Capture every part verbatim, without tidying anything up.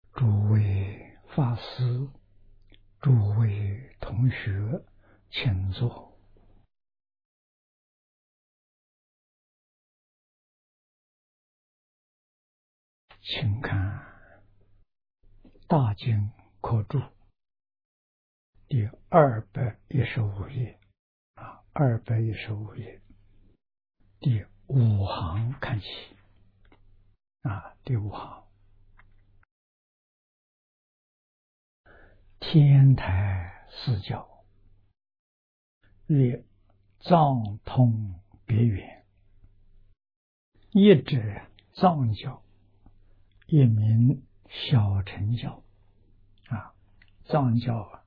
诸位法师、诸位同学，请坐。请看《大经科注》第二百一十五页啊，二百一十五页第五行看起啊，第五行。天台四教，曰藏通别圆，一者藏教，一名小乘教啊。藏教啊，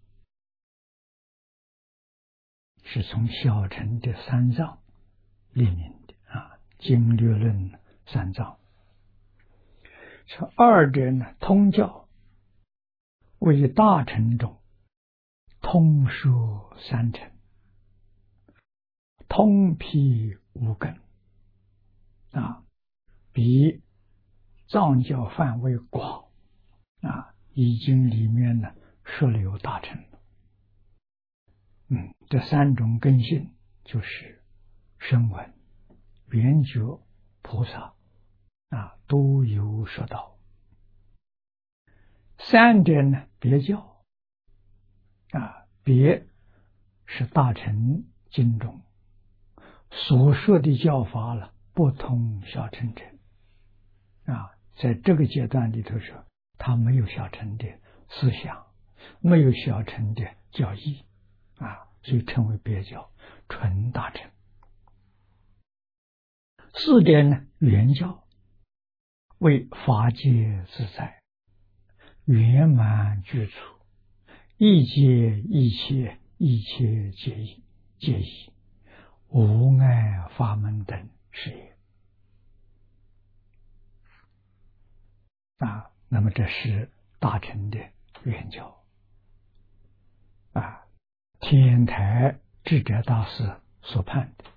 是从小乘的三藏立名的啊，经略论三藏。这二者呢，通教为大乘中通说三乘，通辟无根啊，比藏教范围广啊，已经里面呢说了有大乘了。嗯，这三种根性就是声闻、缘觉、菩萨啊，都有说到。三者呢，别教啊，别是大乘经中所说的教法了，不同小乘者啊，在这个阶段里头说，他没有小乘的思想，没有小乘的教义啊，所以称为别教，纯大乘。四点呢，圆教为法界自在，圆满具足，一切一切一切皆一皆一，无碍法门等是也啊。那么这是大乘的圆教啊，天台智者大师所判的。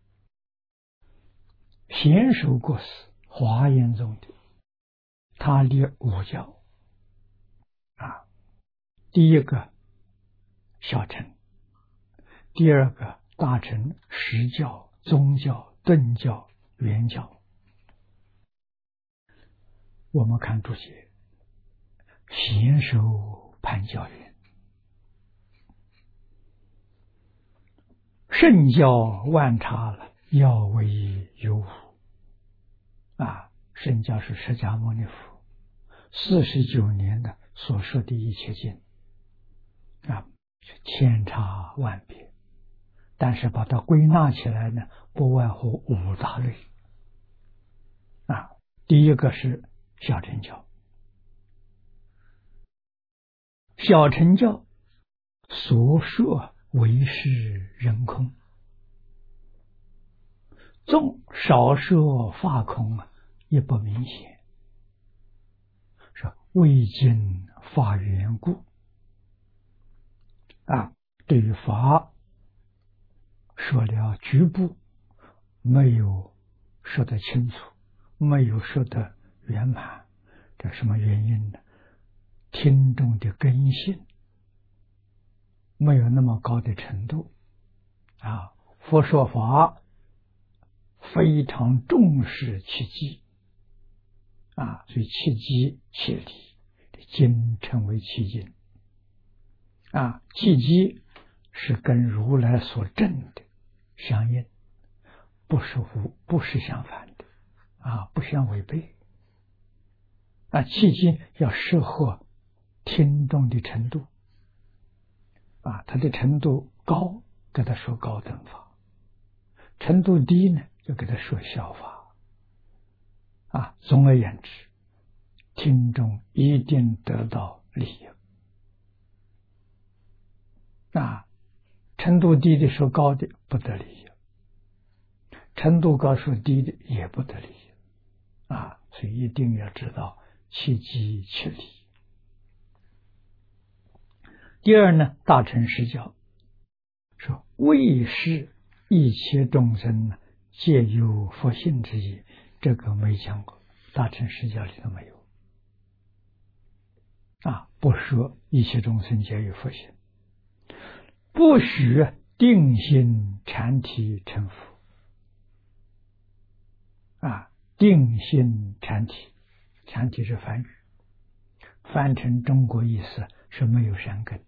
贤首国师华严宗的，他列五教啊，第一个小乘，第二个大乘，实教、宗教、顿教、圆教。我们看注解，贤首判教云：圣教万差了，要为有无啊。圣教是释迦牟尼佛四十九年的所说的一切经啊，千差万别，但是把它归纳起来呢，不外乎五大类啊。第一个是小乘教，小乘教所说为是人空，纵少说法空啊，也不明显，是未经法缘故啊。对于法说了局部，没有说得清楚，没有说得圆满，这什么原因呢？听众的根性没有那么高的程度啊。佛说法非常重视契机啊，所以契机契理，经称为契经啊。契机是跟如来所证的相应，不是无不是相反的啊，不相违背啊。契机要适合听众的程度啊，他的程度高，给他说高等法；程度低呢，就给他说小法啊。总而言之，听众一定得到利益啊。程度低的说高的不得利益，程度高说低的也不得利益啊。所以一定要知道契机契理。第二呢，大乘实教说为是一切众生皆有佛性之意，这个没讲过，大乘实教里头没有啊，不说一切众生皆有佛性，不许定心禅体成佛。啊，定心禅体，禅体是梵语，翻成中国意思是没有善根。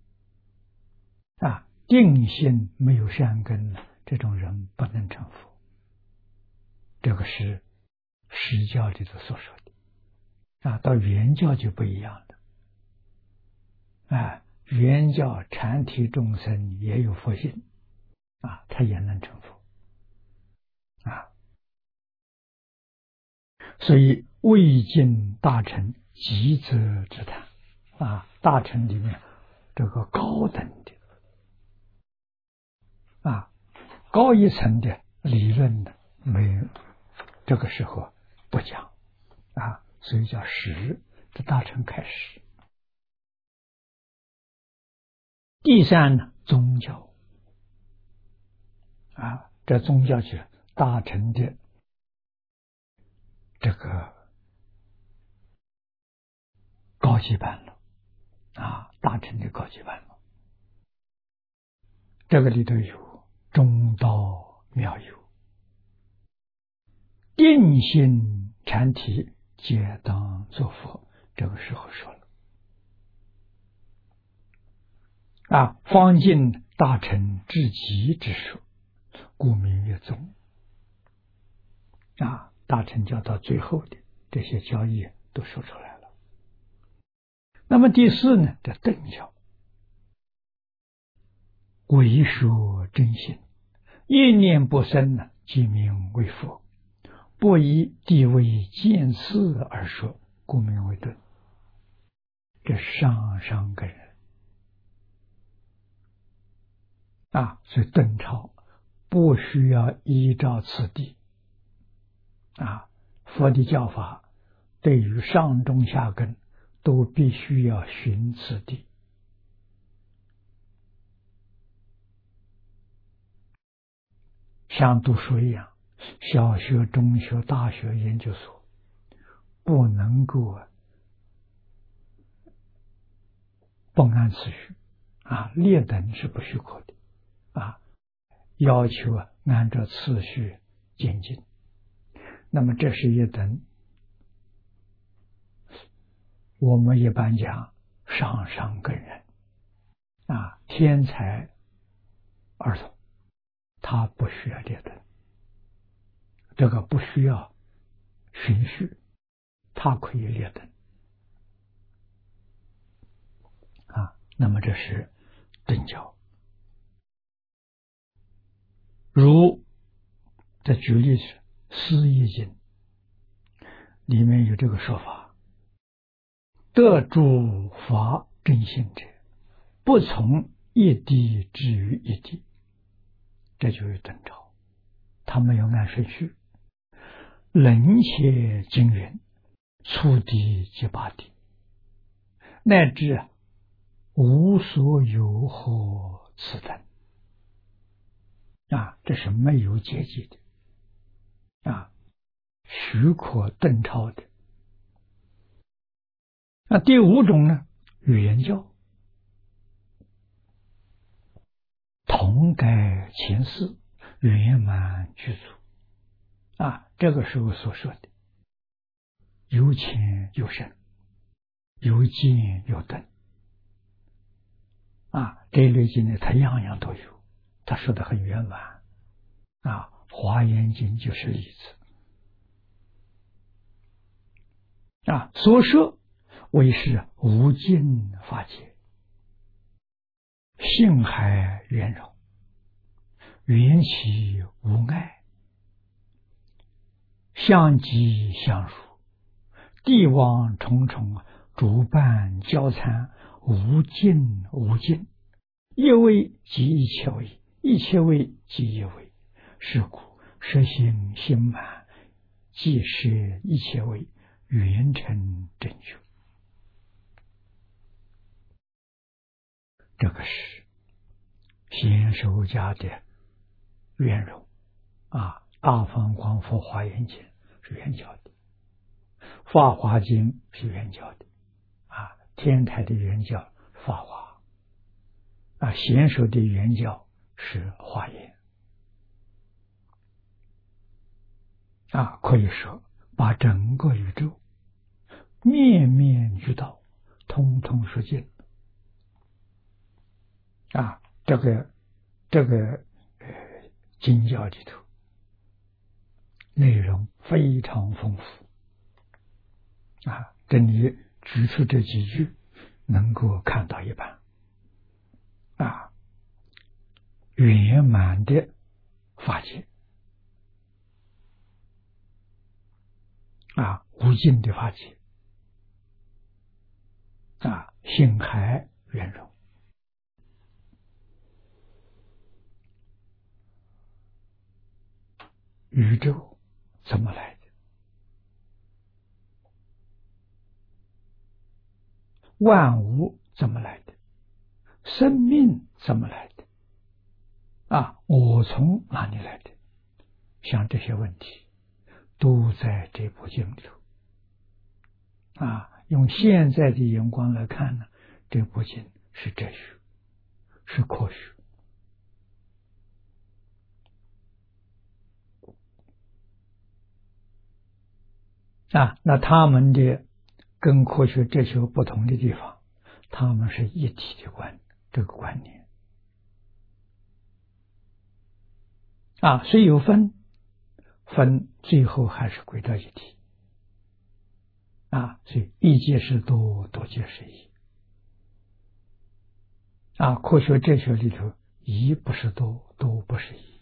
啊，定心没有善根，这种人不能成佛。这个是释教里头所说的。啊，到原教就不一样了。啊，原教禅体众生也有佛性，啊，他也能成佛。啊，所以未尽大乘极则之谈。啊，大乘里面这个高等的啊，高一层的理论的没有，这个时候不讲啊，所以叫实，这大乘开始。第三呢，宗教啊，这宗教就是大乘的这个高级版了啊，大乘的高级版了。这个里头有中道妙有，定心禅体皆当作佛。这个时候说了啊，方尽大乘至极之说，故名曰宗。啊，大乘教到最后的这些教义都说出来了。那么第四呢，叫顿教，唯说真心，一念不生呢，即名为佛，不以地位见次而说，故名为顿。这上上根人啊，所以顿超不需要依照次第啊，佛的教法对于上中下根都必须要循次第。像读书一样，小学、中学、大学、研究所不能够不按次序啊，列等是不许可的啊，要求按照次序渐进。那么这是一等，我们一般讲上上根人啊，天才儿童，他不需要列等，这个不需要循序，他可以列等啊。那么这是顿教。如这举例是《思义经》里面有这个说法：得诸法真心者，不从一地至于一地。这就是顿超，他没有按顺序。冷且精云，初地即八地，乃至无所有何此等啊，这是没有阶级的啊，许可顿超的。那第五种呢，语言教，同改前世，圆满具足啊，这个时候所说的有浅有深，有尖有钝啊，这一类经呢，他样样都有，他说的很圆满啊。华严经就是例子啊，所说为是无尽法界，性海圆融，缘起无碍，相即相属，地网重重，主伴交参，无尽无尽，一位即一切位，一切位即一位，是故实行心满，即是一切位，圆成正觉。这个是显首家的圆融啊，大方广佛华严经是圆教的，法华经是圆教的啊， 天台的原教法华，啊，贤首的原教是华严，啊，可以说把整个宇宙面面俱到，通通说尽啊，这个这个呃经教里头内容非常丰富啊，这里举出这几句，能够看到一半啊，圆满的法界啊，无尽的法界啊，性海圆融。宇宙怎么来的？万物怎么来的？生命怎么来的？啊，我从哪里来的？像这些问题都在这部经里头。啊，用现在的眼光来看呢，这部经是哲学，是科学。啊，那他们的跟科学哲学不同的地方，他们是一体的观这个观念啊，虽有分，分最后还是归到一体啊，所以一即是多，多即是一啊。科学哲学里头，一不是多，多不是一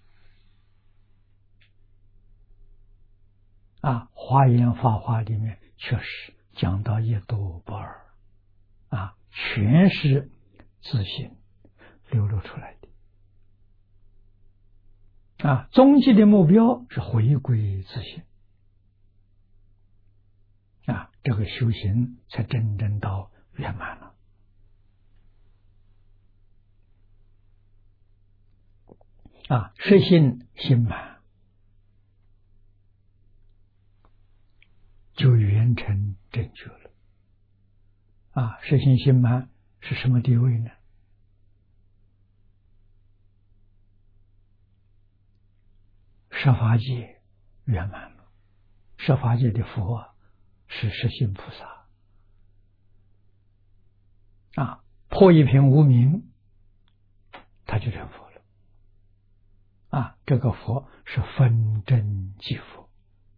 啊。华严法华里面确实讲到一多不二啊，全是自信流露出来的啊。终极的目标是回归自信啊，这个修行才真正到圆满了啊。实心心满，就圆成正觉了啊。实心心满是什么地位呢？设法界圆满了，设法界的佛是实心菩萨啊，破一品无明，他就成佛了啊。这个佛是分真即佛，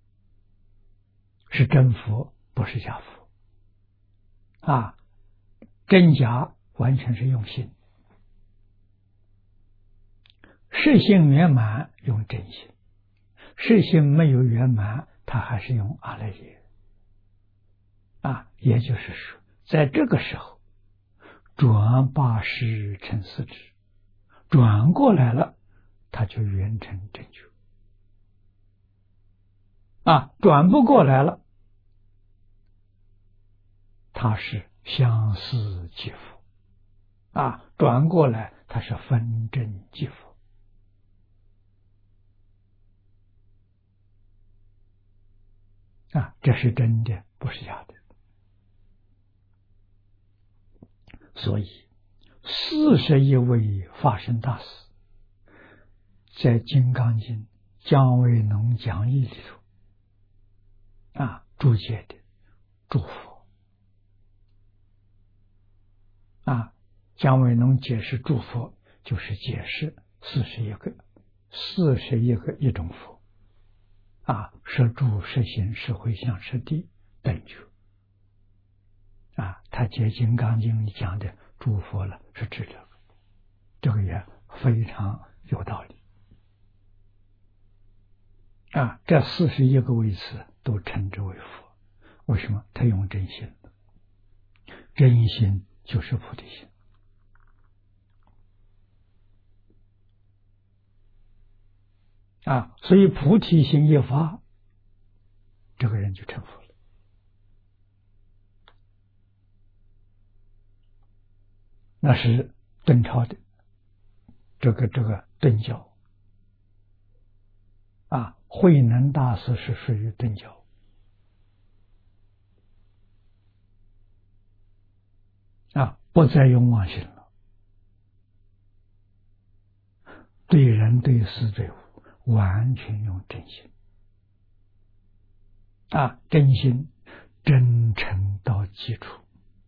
是真佛，不是假佛啊。真假完全是用心，实性圆满用真心，实性没有圆满，他还是用阿赖耶啊。也就是说，在这个时候转八识成四智，转过来了，他就圆成正觉啊。转不过来了，他是相似即佛啊，转过来他是分真即佛啊，这是真的，不是假的。所以四十一位法身大师在《金刚经》姜维农讲义里头啊注解的诸佛啊，姜维农解释诸佛就是解释四十一个四十一个一种佛啊，摄住摄行摄回向摄地等觉啊，他解《金刚经》里讲的诸佛了，是指这个，这个也非常有道理啊。这四十一个位次都称之为佛，为什么？他用真心，真心就是菩提心啊，所以菩提心一发，这个人就成佛了。那是顿超的这个这个顿教啊，慧能大师是属于顿教不再用妄心了，对人对事对物完全用真心啊，真心真诚到基础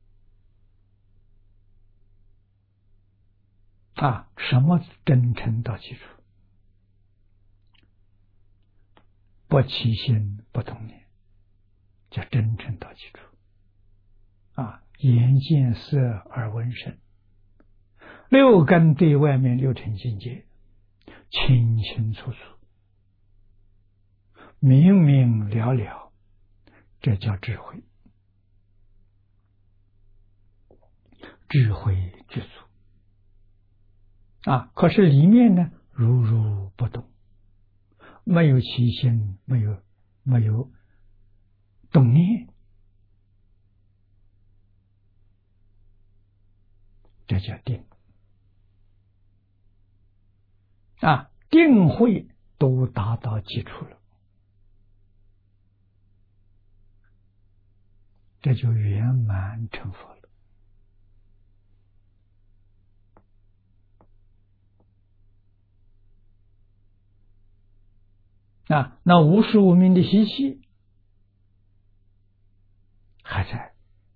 啊，什么真诚到基础？不起心不动念，叫真诚到基础啊！眼见色耳闻声，六根对外面六尘境界清清楚楚，明明了了，这叫智慧，智慧具足啊！可是里面呢，如如不动，没有起心，没有没有动念，这叫定啊！定慧都达到基础了，这就圆满成佛了啊！那无始无明的习气还在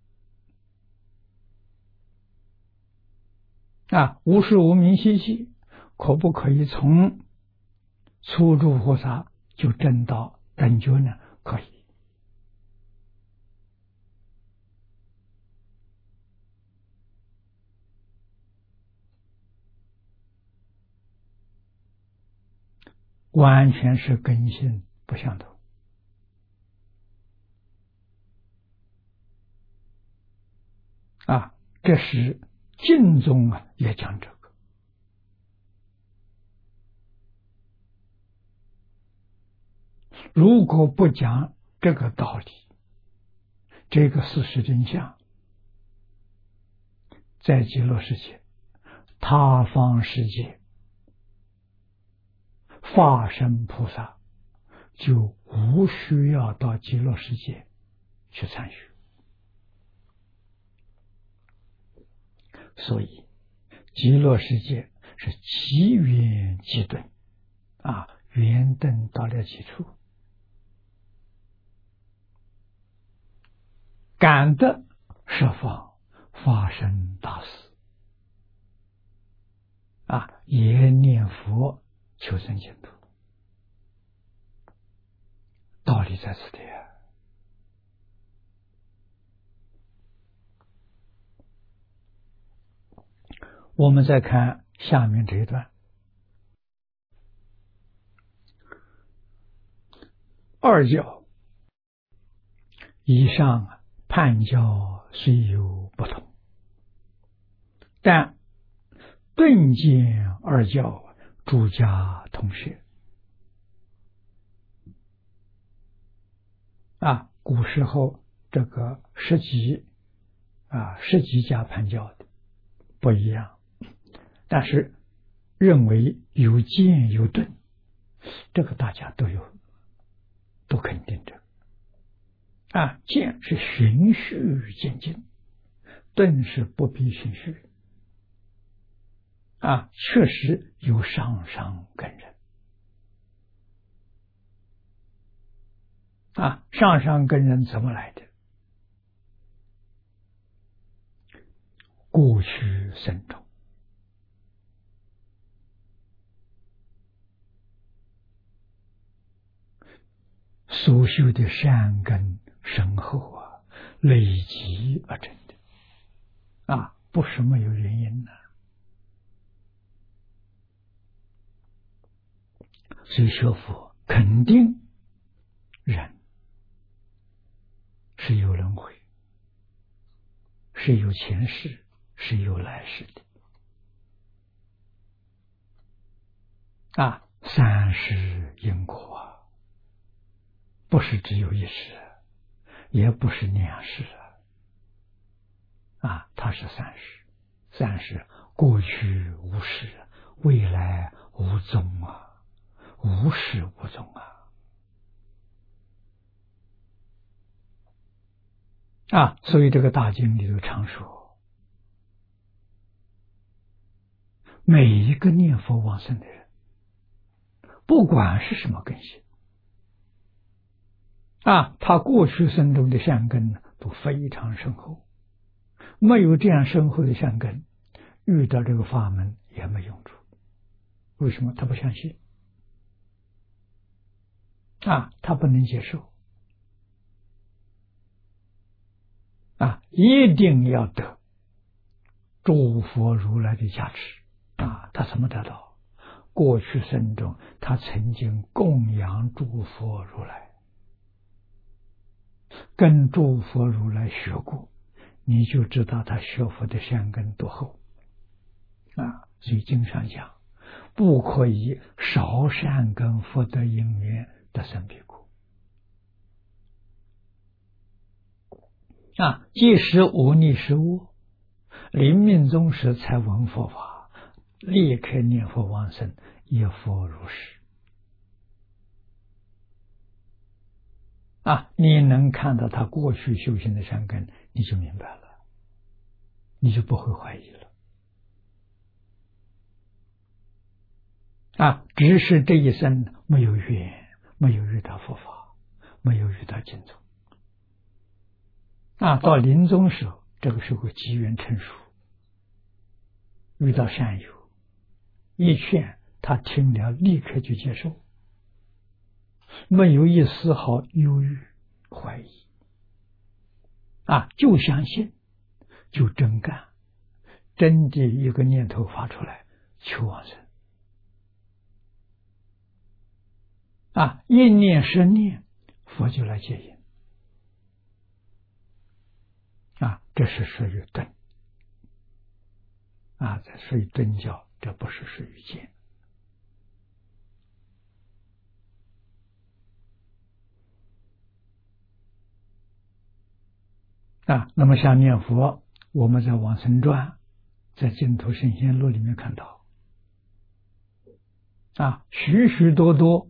啊！无始无明习气可不可以从初住菩萨就证到等觉呢？可以。完全是根性不相同啊！这是经中啊也讲这个。如果不讲这个道理，这个事实真相，在极乐世界、他方世界，化身菩萨就无需要到极乐世界去参与。所以极乐世界是极圆极顿啊，圆顿到了极处，感得十方发生大事啊，也念佛求生净土，道理在此地啊。我们再看下面这一段，二教以上判教虽有不同，但顿见二教诸家同学啊，古时候这个十级啊，十级家判教的不一样。但是认为有见有顿，这个大家都有，都肯定这个啊。见是循序渐进，顿是不必循序啊，确实有上上根人啊。上上根人怎么来的？过去生中所修的善根深厚啊，累积而成的啊，不是没有原因的。所以学佛肯定人是有轮回，是有前世，是有来世的啊，三世因果啊，不是只有一世，也不是两世啊，它是三世。三世过去无始，未来无踪啊，无始无踪啊啊！所以这个大经里头常说， 每一个念佛往生的人，不管是什么根性啊，他过去生中的善根呢都非常深厚，没有这样深厚的善根，遇到这个法门也没用处。为什么？他不相信啊，他不能接受啊，一定要得诸佛如来的加持啊！他怎么得到？过去生中他曾经供养诸佛如来，跟诸佛如来学过，你就知道他学佛的善根多厚啊！所以经上讲，不可以少善根福德因缘得生彼国啊！即使无逆失恶，临命终时才闻佛法，立刻念佛往生，也佛如是啊！你能看到他过去修行的善根，你就明白了，你就不会怀疑了啊！只是这一生没有缘，没有遇到佛法，没有遇到净土啊！到临终时候，这个时候机缘成熟，遇到善友，一劝他听了，立刻就接受，没有一丝毫犹豫怀疑啊，就相信，就真干，真的一个念头发出来，求往生啊，一念十念，佛就来接引啊，这是属于顿啊，这属于顿教，这不是属于见啊。那么像念佛，我们在《往生传》在《净土圣贤录》里面看到啊，许许多多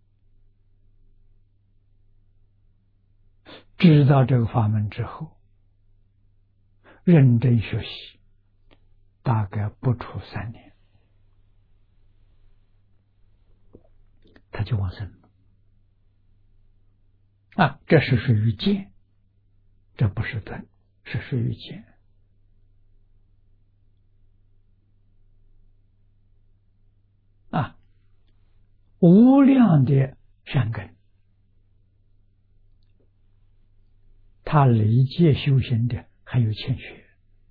知道这个法门之后，认真学习，大概不出三年，他就往生了啊。这是属于见，这不是顿，是属于见啊。无量的善根，他累劫修行的还有欠缺，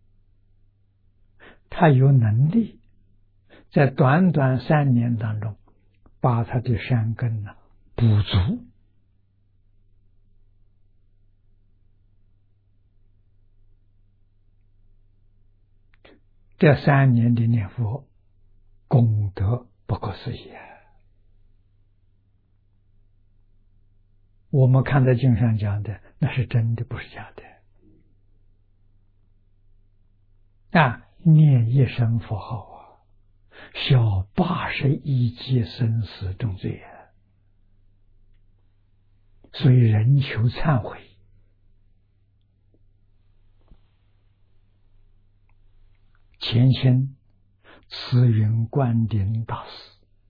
他有能力在短短三年当中把他的善根呢补足，这三年的念佛功德不可思议啊！我们看在经上讲的，那是真的，不是假的啊！念一声佛号啊，消八十一劫生死重罪啊！所以人求忏悔，前清慈云观顶大师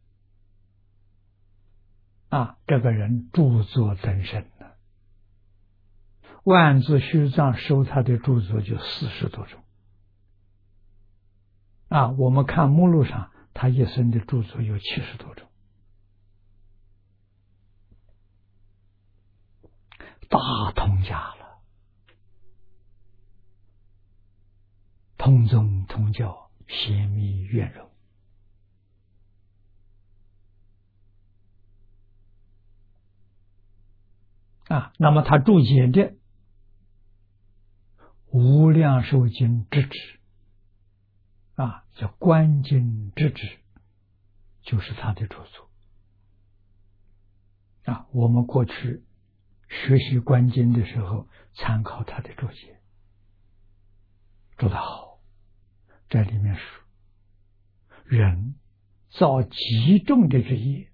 啊，这个人著作增生了，万字虚藏收他的著作就四十多种啊。我们看目录上，他一生的著作有七十多种，大通家了，通宗通教，显密圆融啊。那么他注解的无量寿经之旨啊，叫观经之旨，就是他的著作啊。我们过去学习观经的时候，参考他的注解，做得好。这里面说，人造极重的罪业，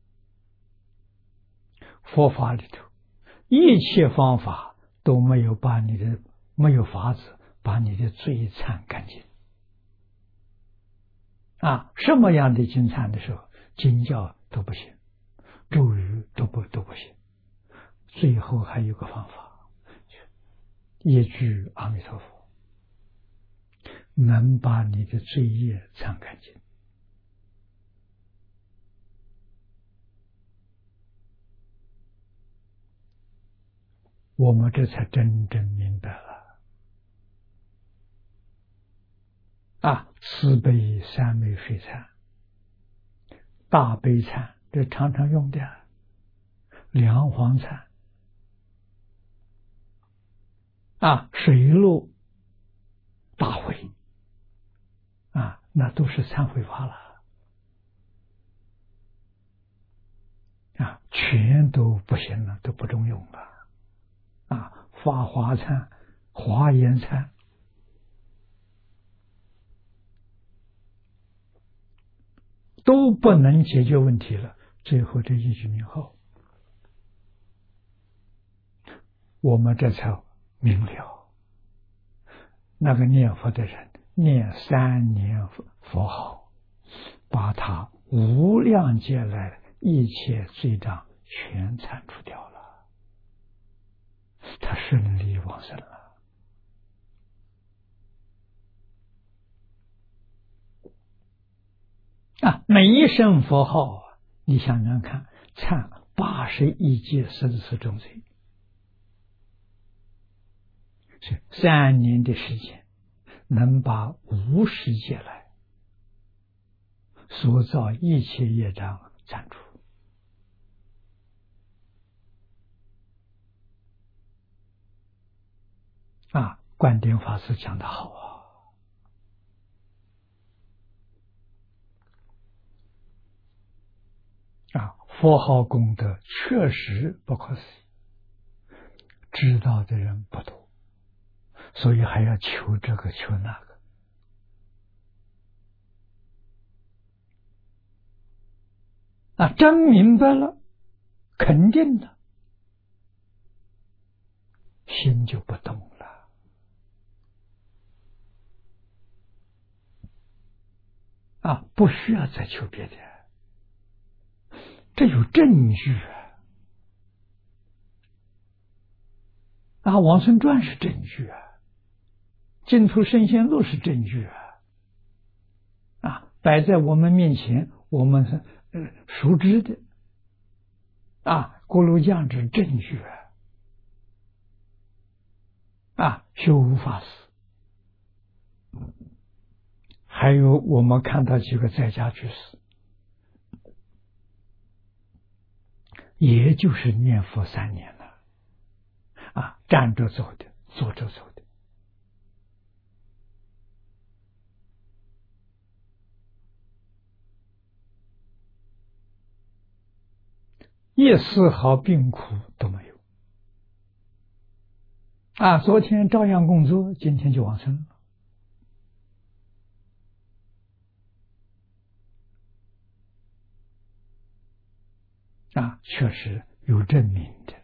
佛法里头一切方法都没有把你的没有法子把你的罪忏干净啊，什么样的经忏的时候，经教都不行，咒语都不都不行。最后还有个方法，一句阿弥陀佛，能把你的罪业忏干净。我们这才真正明白了啊！慈悲三昧水忏、大悲忏，这常常用的梁皇忏啊，水陆大会啊，那都是忏悔法了啊，全都不行了，都不中用了啊！法华忏、华严忏都不能解决问题了。最后这一句名号，我们这才明了，那个念佛的人念三年佛号，把他无量劫来一切罪障全铲除掉了，他顺利往生了。啊，每一声佛号，你想想看，忏八十一劫生死重罪，是三年的时间，能把无始劫来所造一切业障铲除。啊，观点法师讲得好啊！啊，佛号功德确实不可思议，知道的人不多，所以还要求这个求那个。啊，真明白了，肯定了，心就不动了。啊，不需要再求别的，这有证据啊！啊，往生传是证据啊，净土圣贤录是证据啊，啊，摆在我们面前，我们是呃熟知的，啊，锅炉匠是证据啊，啊，修无法师，还有我们看到几个在家居士，也就是念佛三年了，啊，站着走的，坐着走的，一丝毫病苦都没有。啊，昨天照样工作，今天就往生了。啊，确实有证明的。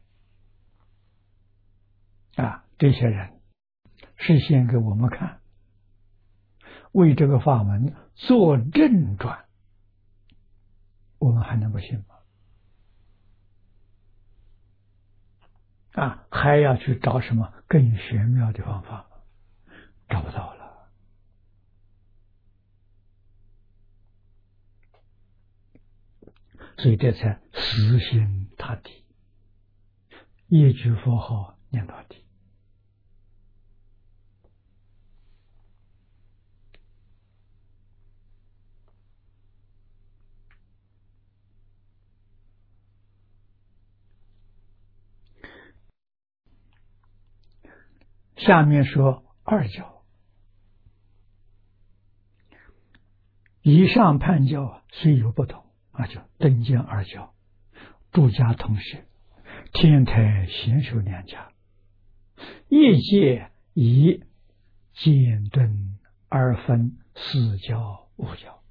啊，这些人示现给我们看，为这个法门做正转，我们还能不信吗？啊，还要去找什么更玄妙的方法吗？找不到了。所以这才死心塌地，一句佛号念到底。下面说二教，以上判教虽有不同，啊，叫登见二教、诸家同学、天台贤修两家，业界以简顿而分四教五教。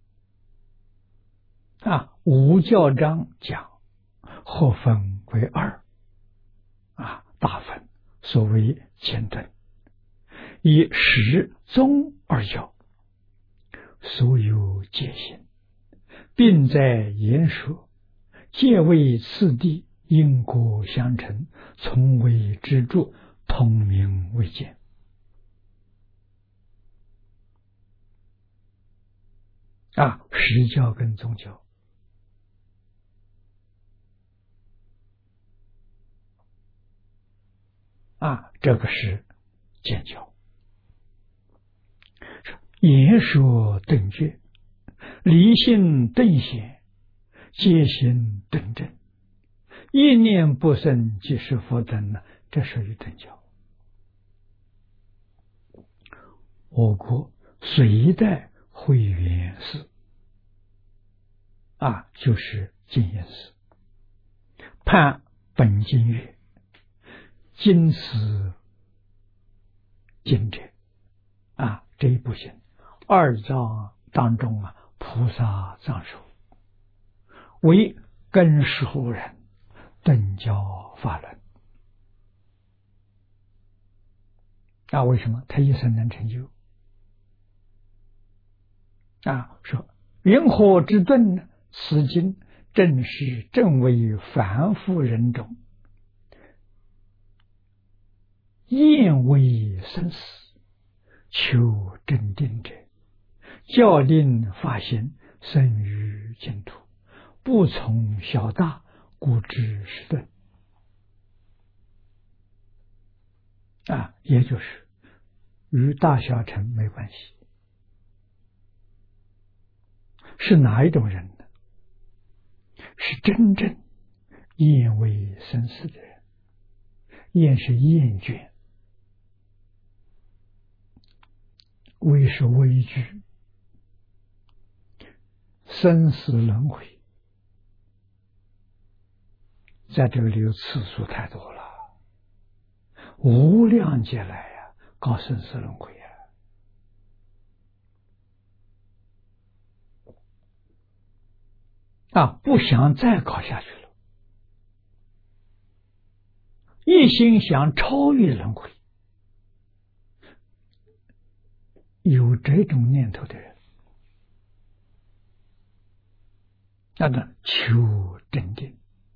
啊，五教章讲或分为二，啊，大分，所谓简顿，以始宗二教所有戒行，并在言说，皆为次第因果相承，从为支柱，同名为见。啊，实教跟宗教啊，这个是见教。言说顿觉，离性顿显，戒行顿正，一念不生即是佛等呢，这属于顿教。我国隋代慧远寺啊，就是净严寺，判本经曰：经思经者啊，这一部经二藏当中啊，菩萨藏书为根属人顿教法论啊，为什么他一生能成就啊？说云何之顿呢？此经正是正为凡夫人中厌为生死求正定者，教令发心生于净土，不从小大，故知是顿啊，也就是与大小乘没关系。是哪一种人呢？是真正厌为生死的人。厌是厌倦，畏是畏惧，生死轮回，在这个里有次数太多了，无量劫来呀、啊，搞生死轮回啊。啊，不想再搞下去了，一心想超越轮回，有这种念头的人，那个求正定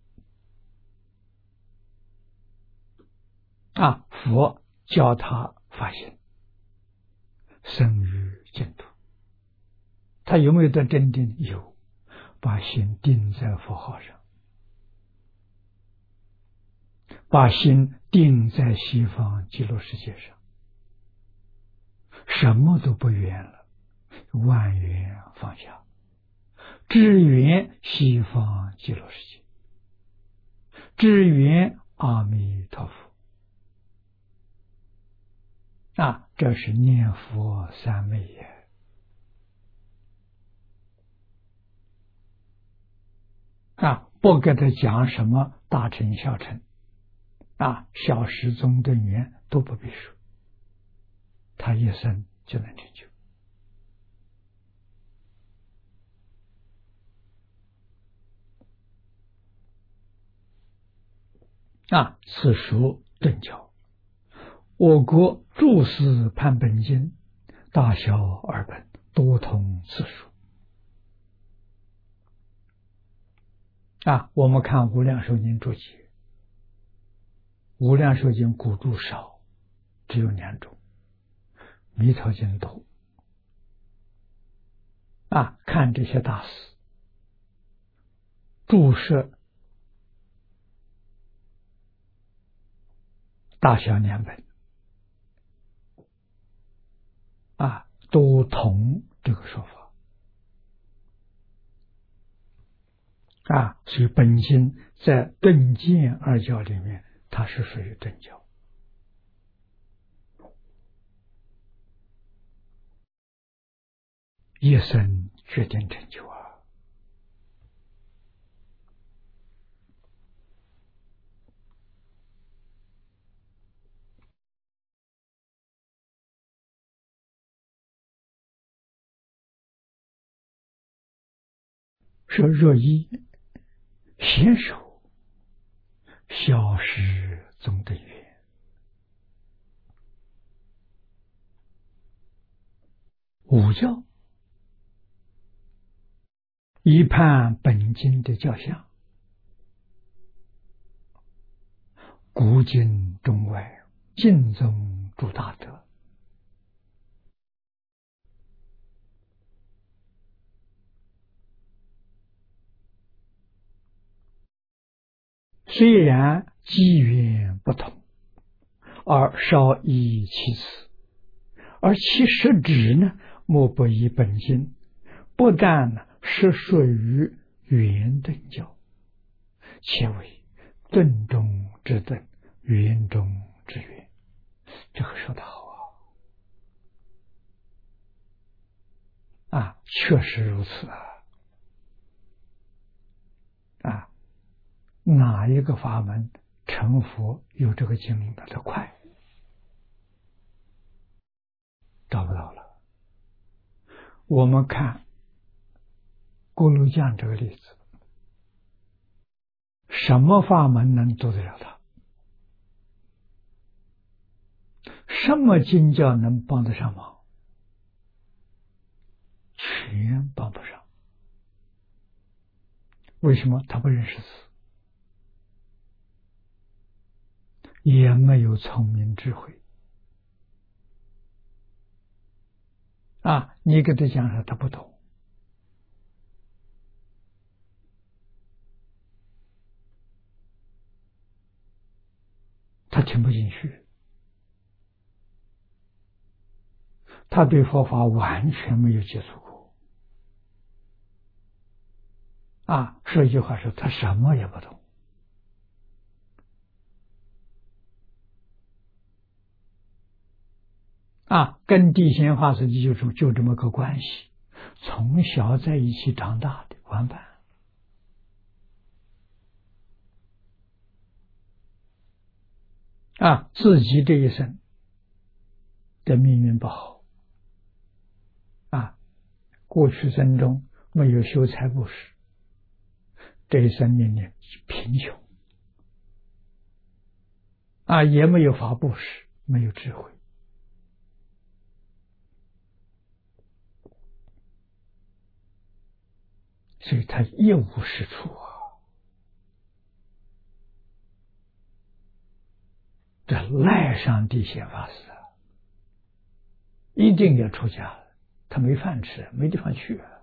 啊，佛教他发心，生于净土。他有没有得正定？有，把心定在佛号上，把心定在西方极乐世界上，什么都不缘了，万缘放下，只缘西方极乐世界，只缘阿弥陀佛啊，这是念佛三昧也。啊，不给他讲什么大乘小乘啊，小时中顿圆都不必说，他一生就能成就啊。此属顿教。我国注释判本经大小二本，多通次数啊。我们看无量寿经注解，无量寿经古注少，只有两种，弥陀经多啊。看这些大师注释大小两本啊，都同这个说法啊。所以本经在顿渐二教里面，它是属于顿教。一生决定成就啊。说若一显手小时中等缘，五教一判本经的教相，古今中外，尽宗诸大德。虽然机缘不同，而稍异其词，而其实质呢，莫不以本经，不但呢是属于圆顿教，且为顿中之顿，圆中之圆。这个说得好啊！啊，确实如此啊！啊，哪一个法门成佛有这个经来得快？找不到了。我们看锅炉匠这个例子，什么法门能度得了他？什么经教能帮得上忙？全帮不上。为什么？他不认识字，也没有聪明智慧啊！你给他讲说，他不懂。他听不进去，他对佛法完全没有接触过啊！说一句话说，他什么也不懂啊！跟地仙法师就就这么个关系，从小在一起长大的玩伴啊！自己这一生的命运不好啊，过去生中没有修财布施，这一生命呢贫穷啊，也没有法布施，没有智慧，所以他一无是处啊。这赖上地仙法师啊，一定要出家了，他没饭吃，没地方去啊！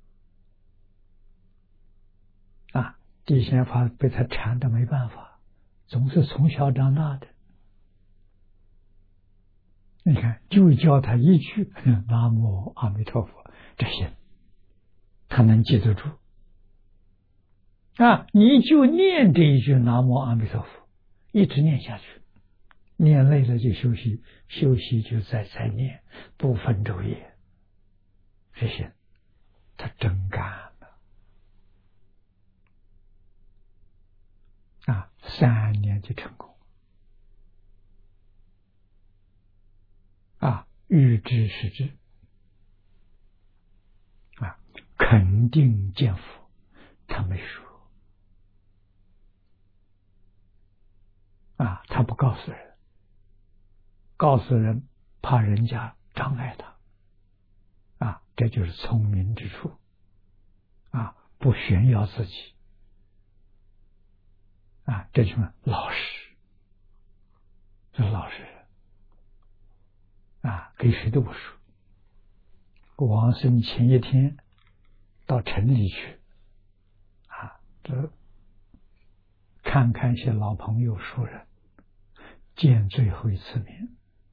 啊，地仙法被他缠的没办法，总是从小长大的。你看，就教他一句“南无阿弥陀佛”，这些他能记得住啊！你就念这一句“南无阿弥陀佛”，一直念下去。念累了就休息，休息就再再念，不分昼夜。这些他真干了啊！三年就成功啊！欲知是知啊，肯定见佛，他没说啊，他不告诉人。告诉人，怕人家障碍他啊，这就是聪明之处啊，不炫耀自己啊，这就是老实，这老实人啊，给谁都不说。往生前一天到城里去啊，这看看一些老朋友熟人，见最后一次面。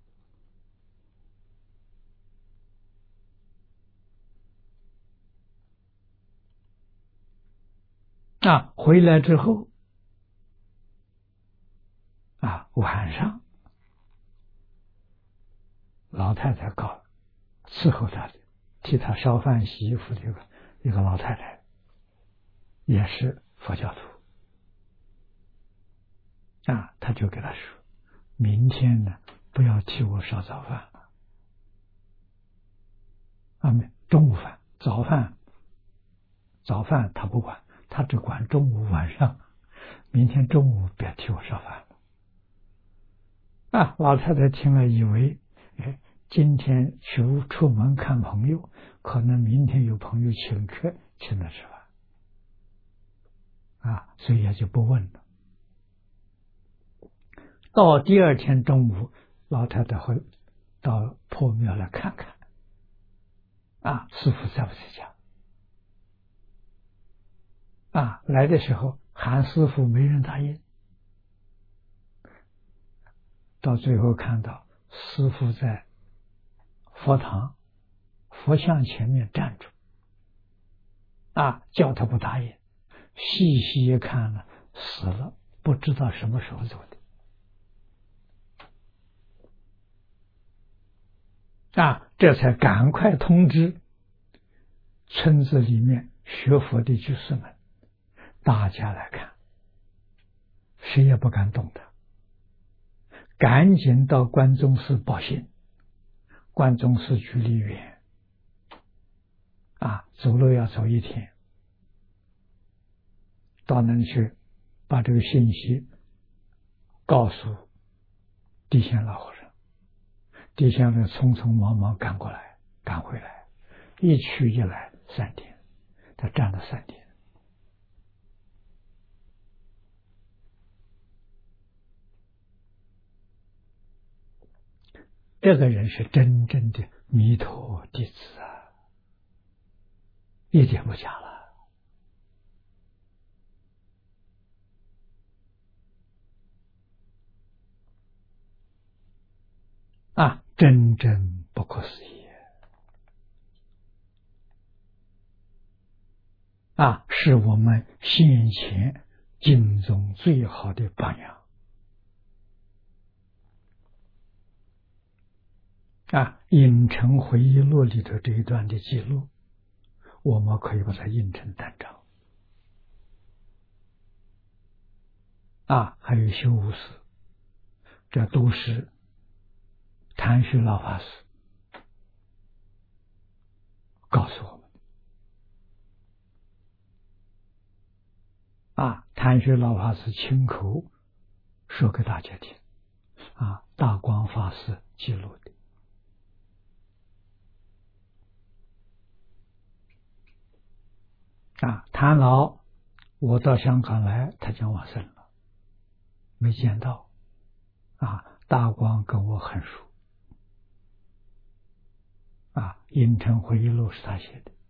啊，回来之后，啊，晚上，老太太告伺候他的，替他烧饭洗衣服的一个一个老太太，也是佛教徒。啊，他就给他说，明天呢，不要替我烧早饭了。啊，没，中午饭、早饭、早饭他不管。他只管中午晚上，明天中午别替我烧饭了。啊，老太太听了以为，哎，今天出出门看朋友，可能明天有朋友请客请他吃饭。 啊，所以也就不问了。到第二天中午，老太太会到破庙来看看，啊，师父在不在家？啊，来的时候喊师父，没人答应。到最后看到师父在佛堂佛像前面站住，啊，叫他不答应，细细一看了，死了，不知道什么时候走的，啊，这才赶快通知村子里面学佛的居士们，大家来看，谁也不敢动他，赶紧到关中寺报信，关中寺距离远，啊，走路要走一天，到那里去把这个信息告诉地仙老和尚，地仙老匆匆忙忙赶过来，赶回来，一去一来三天，他站了三天。这个人是真正的弥陀弟子啊，一点不假了。啊，真正不可思议啊，是我们先前经中最好的榜样啊。影城回忆录里头这一段的记录，我们可以把它印成单章啊，还有修无寺，这都是谭旭老法师告诉我们啊，谭旭老法师亲口说给大家听啊，大光法师记录的啊。谭老我到香港来，他就往生了，没见到啊。大光跟我很熟啊，《影城回忆录》是他写的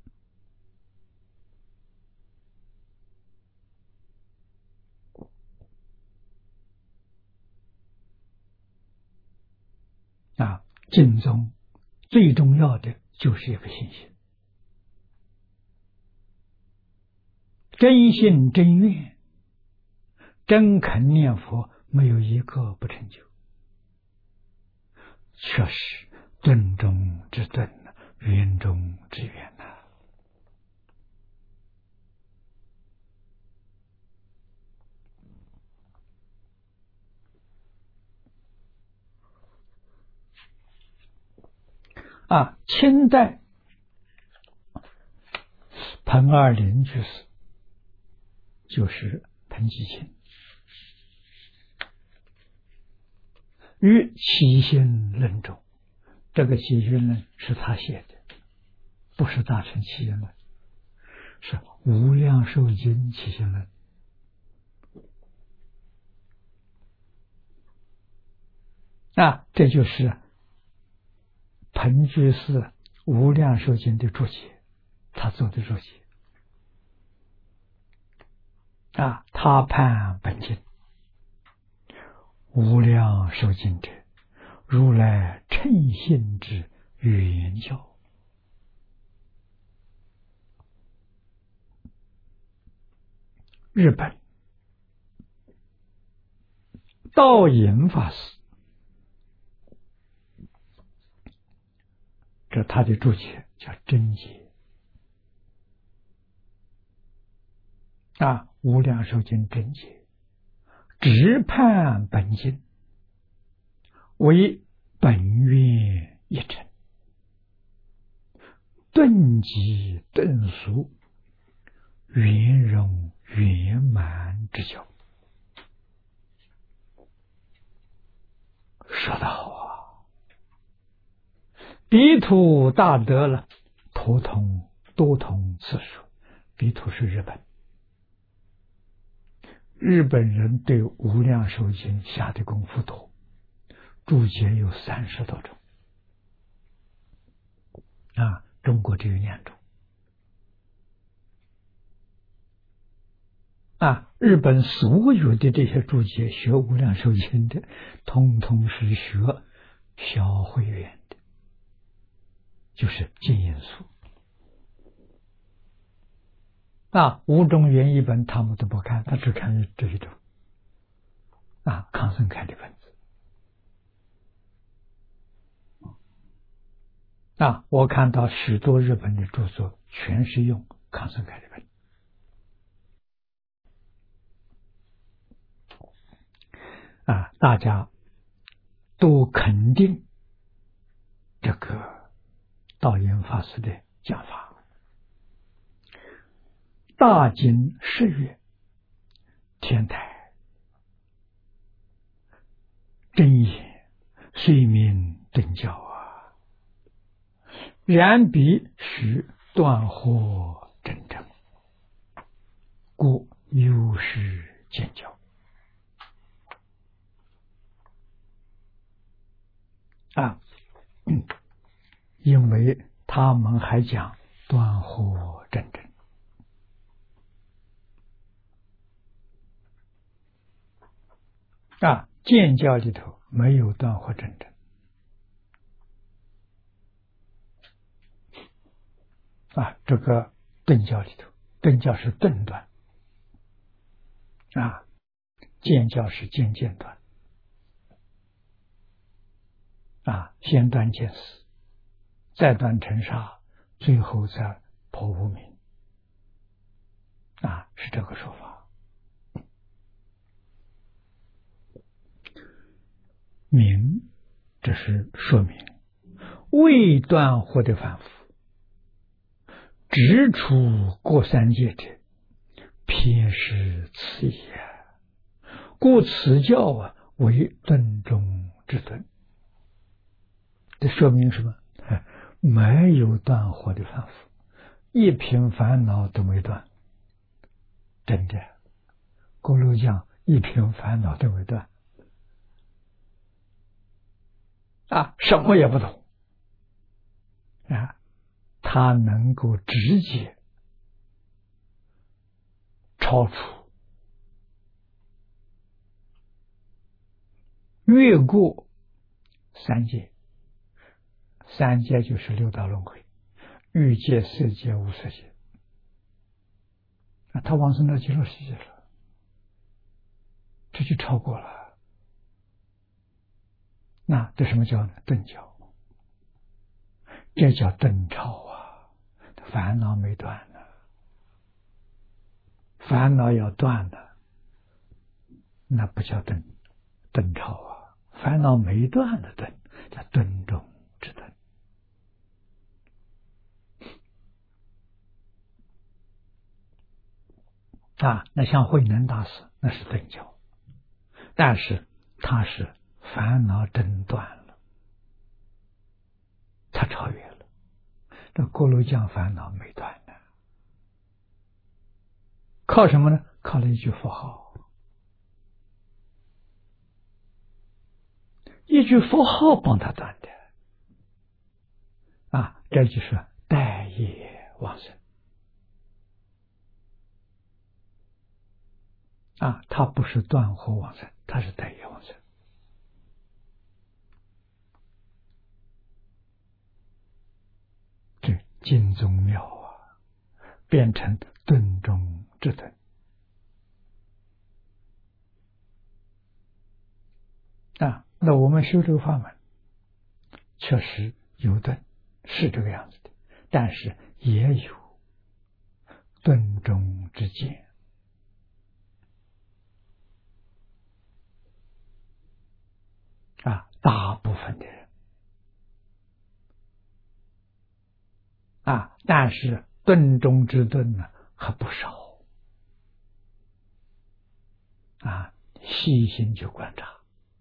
啊。经中最重要的就是一个信心，真信真愿真肯念佛，没有一个不成就，确实顿中之顿，圆中之圆呐。啊，清代彭二林居士就是彭吉清，于起心论中，这个起心论是他写的，不是大乘起心论，是无量寿经起心论啊，这就是彭居士无量寿经的注解，他做的注解啊。他判本经无量寿经者，如来称性之圆教。日本道隐法师，这他的注解叫真解啊，无量寿经真解，直判本经为本愿一成，顿极顿俗，圆融圆满之教。说得好啊，彼土大德了，图通多通次数，彼土是日本日本人对《无量寿经》下的功夫多，注解有三十多种啊，中国只有两种啊。日本所有的这些注解学《无量寿经》的，通通是学小慧远的，就是净音素啊。吴中原一本他们都不看，他只看这一种啊，康生开的本子啊。我看到许多日本的著作全是用康生开的本子啊，大家都肯定这个道严法师的讲法。大经十月，天台真言虽名顿教啊，然彼须断惑真正，故有失见教啊。因为他们还讲断惑真正啊，见教里头没有断惑真正啊，这个顿教里头，顿教是顿断啊，见教是渐渐断啊，先断见思，再断尘沙，最后再破无明啊，是这个说法。明，这是说明未断惑的凡夫，直处过三界者，偏是此也。故此教啊，为顿中之顿。这说明什么？没有断惑的凡夫，一品烦恼都没断。真的，锅炉匠一品烦恼都没断啊，什么也不懂啊，他能够直接超出、越过三界，三界就是六道轮回，欲界、色界、无色界啊，他往生到极乐世界了，这就超过了。那这什么叫呢？顿教，这叫顿超啊！烦恼没断呢，烦恼要断了，那不叫顿顿超啊！烦恼没断的顿，叫顿中之顿啊。那像慧能大师，那是顿教，但是他是烦恼真断了，他超越了。这锅炉匠烦恼没断呢，靠什么呢？靠了一句佛号，一句佛号帮他断的啊，这就是待业往生啊，他不是断惑往生，他是待业往生。这经宗妙啊，变成顿中之顿啊。那我们修这个法门，确实有顿，是这个样子的，但是也有顿中之见啊，大部分的人啊，但是顿中之顿呢还不少啊，细心去观察。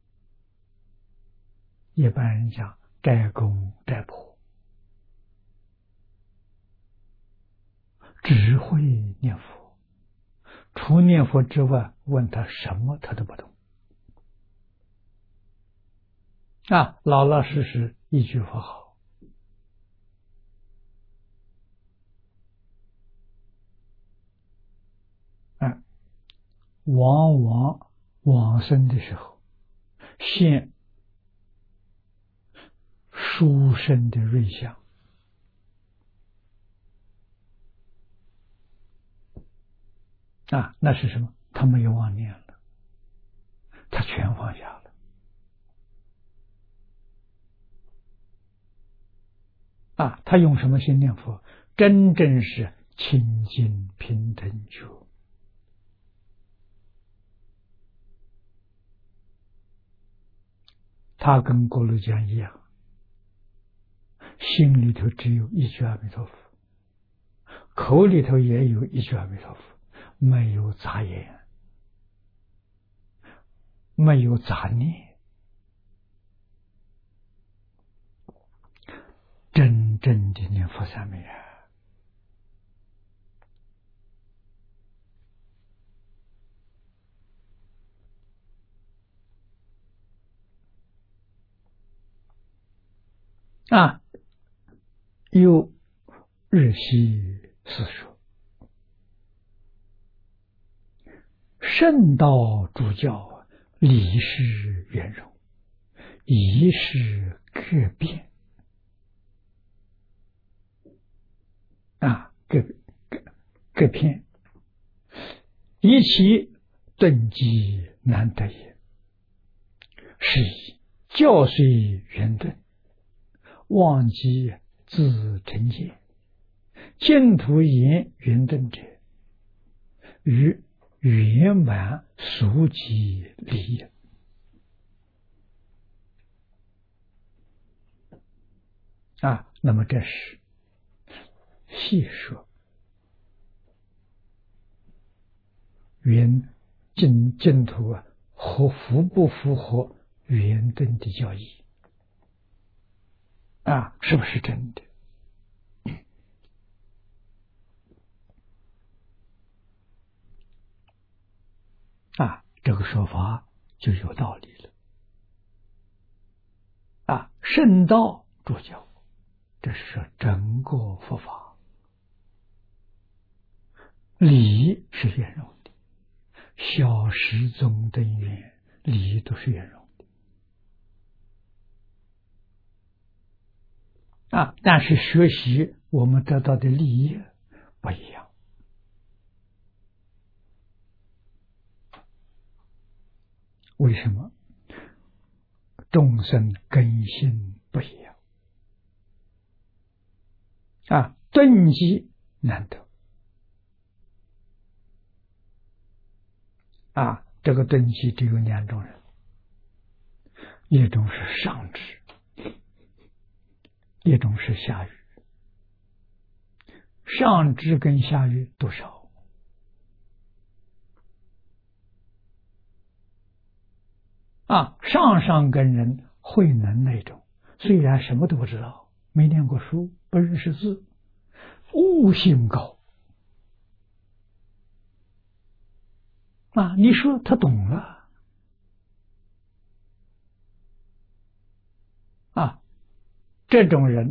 一般人讲斋公斋婆，只会念佛，除念佛之外问他什么他都不懂啊，老老实实一句佛号。啊，往往往生的时候现殊胜的瑞相啊，那是什么？他没有妄念了，他全放下了啊！他用什么心念佛？真正是清净平等觉。他跟锅炉匠一样，心里头只有一句阿弥陀佛，口里头也有一句阿弥陀佛，没有杂言，没有杂念，真正的念佛三昧啊！啊，有日西四说，圣道主教理事圆融，仪式各变啊，各各各篇，以其顿机难得也，是以教虽圆顿，忘记自成见，净土言圆顿者，与圆满俗集理也。啊，那么这是细说圆净净土啊，和符不符合圆顿的教义啊？是不是真的？啊，这个说法就有道理了。啊，圣道主教，这是说整个佛法，理是圆融的，小时中等圆理都是圆融的啊，但是学习我们得到的利益不一样。为什么？众生根性不一样啊，顿机难得啊，这个顿机只有两种人，一种是上智，一种是下愚。上智跟下愚都少啊，上上根人慧能那种，虽然什么都不知道，没念过书，不认识字，悟性高啊，你说他懂了啊，这种人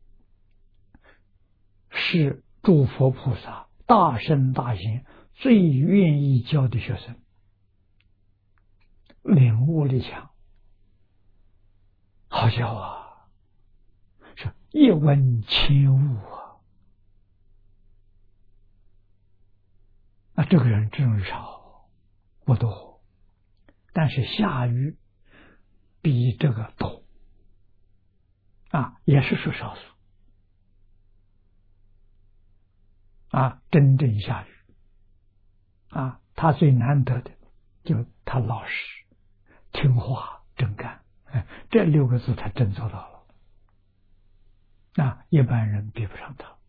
是诸佛菩萨大圣大贤最愿意教的学生，领悟力强，好教啊，是一闻千悟啊！啊，这个人真少不多，但是下愚比这个多啊，也是说少数啊，真正下愚啊，他最难得的就他老实、听话、真干，这六个字他真做到了。那一般人比不上他。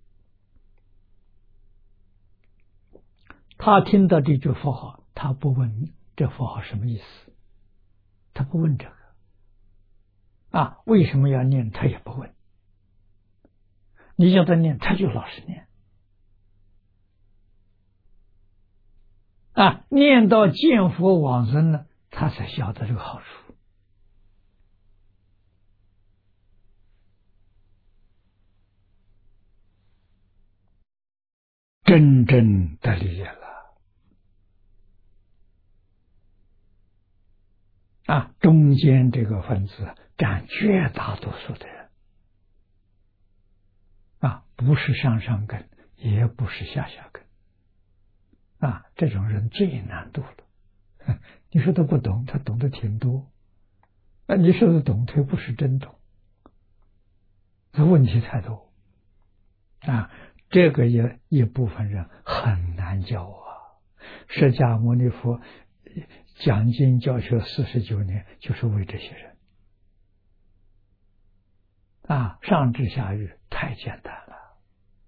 他听到这句佛号，他不问这佛号什么意思，他不问这个啊，为什么要念，他也不问。你叫他念，他就老实念啊，念到见佛往生呢，他才晓得这个好处。真正得利益了啊！中间这个分子占绝大多数的人啊，不是上上根，也不是下下根啊，这种人最难度了。你说他不懂，他懂得挺多；啊，你说他懂，他又不是真懂，这问题太多啊。这个也一部分人很难教啊。释迦牟尼佛讲经教学四十九年，就是为这些人啊，上智下愚太简单了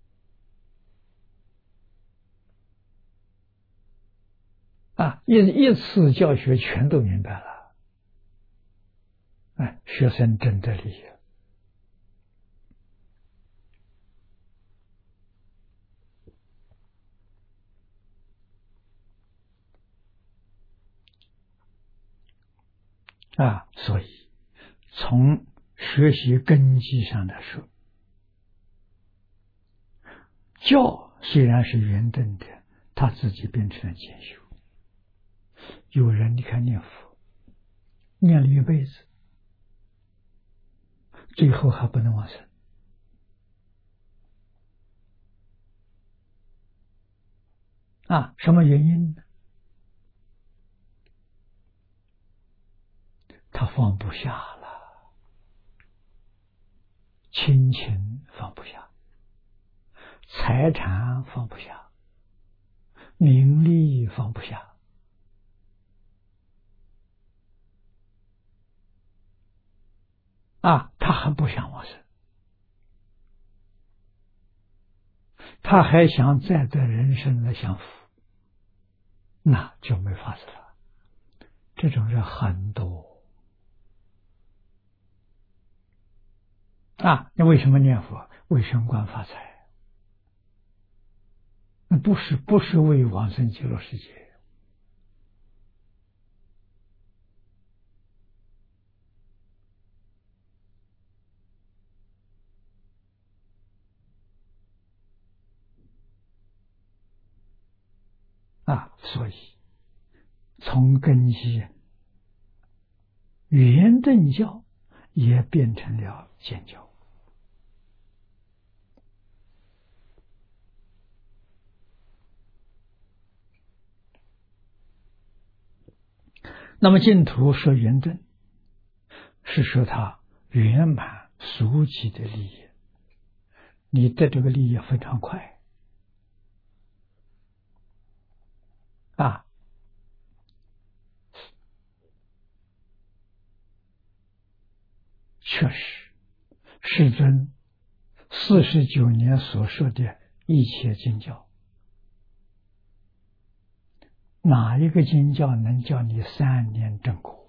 啊，一一次教学全都明白了，哎，学生真的利益。啊，所以从学习根基上来说，教虽然是圆顿的，他自己变成了兼修。有人你看念佛，念了一辈子，最后还不能往生啊？什么原因呢？他放不下了，亲情放不下，财产放不下，名利放不下啊，他还不想往生，他还想再得人生的享福，那就没法子了。这种人很多啊！那为什么念佛？为升官发财？那不是不是为往生极乐世界啊！所以从根基，圆顿教也变成了渐教。那么净土说圆顿，是说它圆满俗集的利益，你的这个利益非常快啊！确实，世尊四十九年所说的一切经教，哪一个经教能叫你三年正果？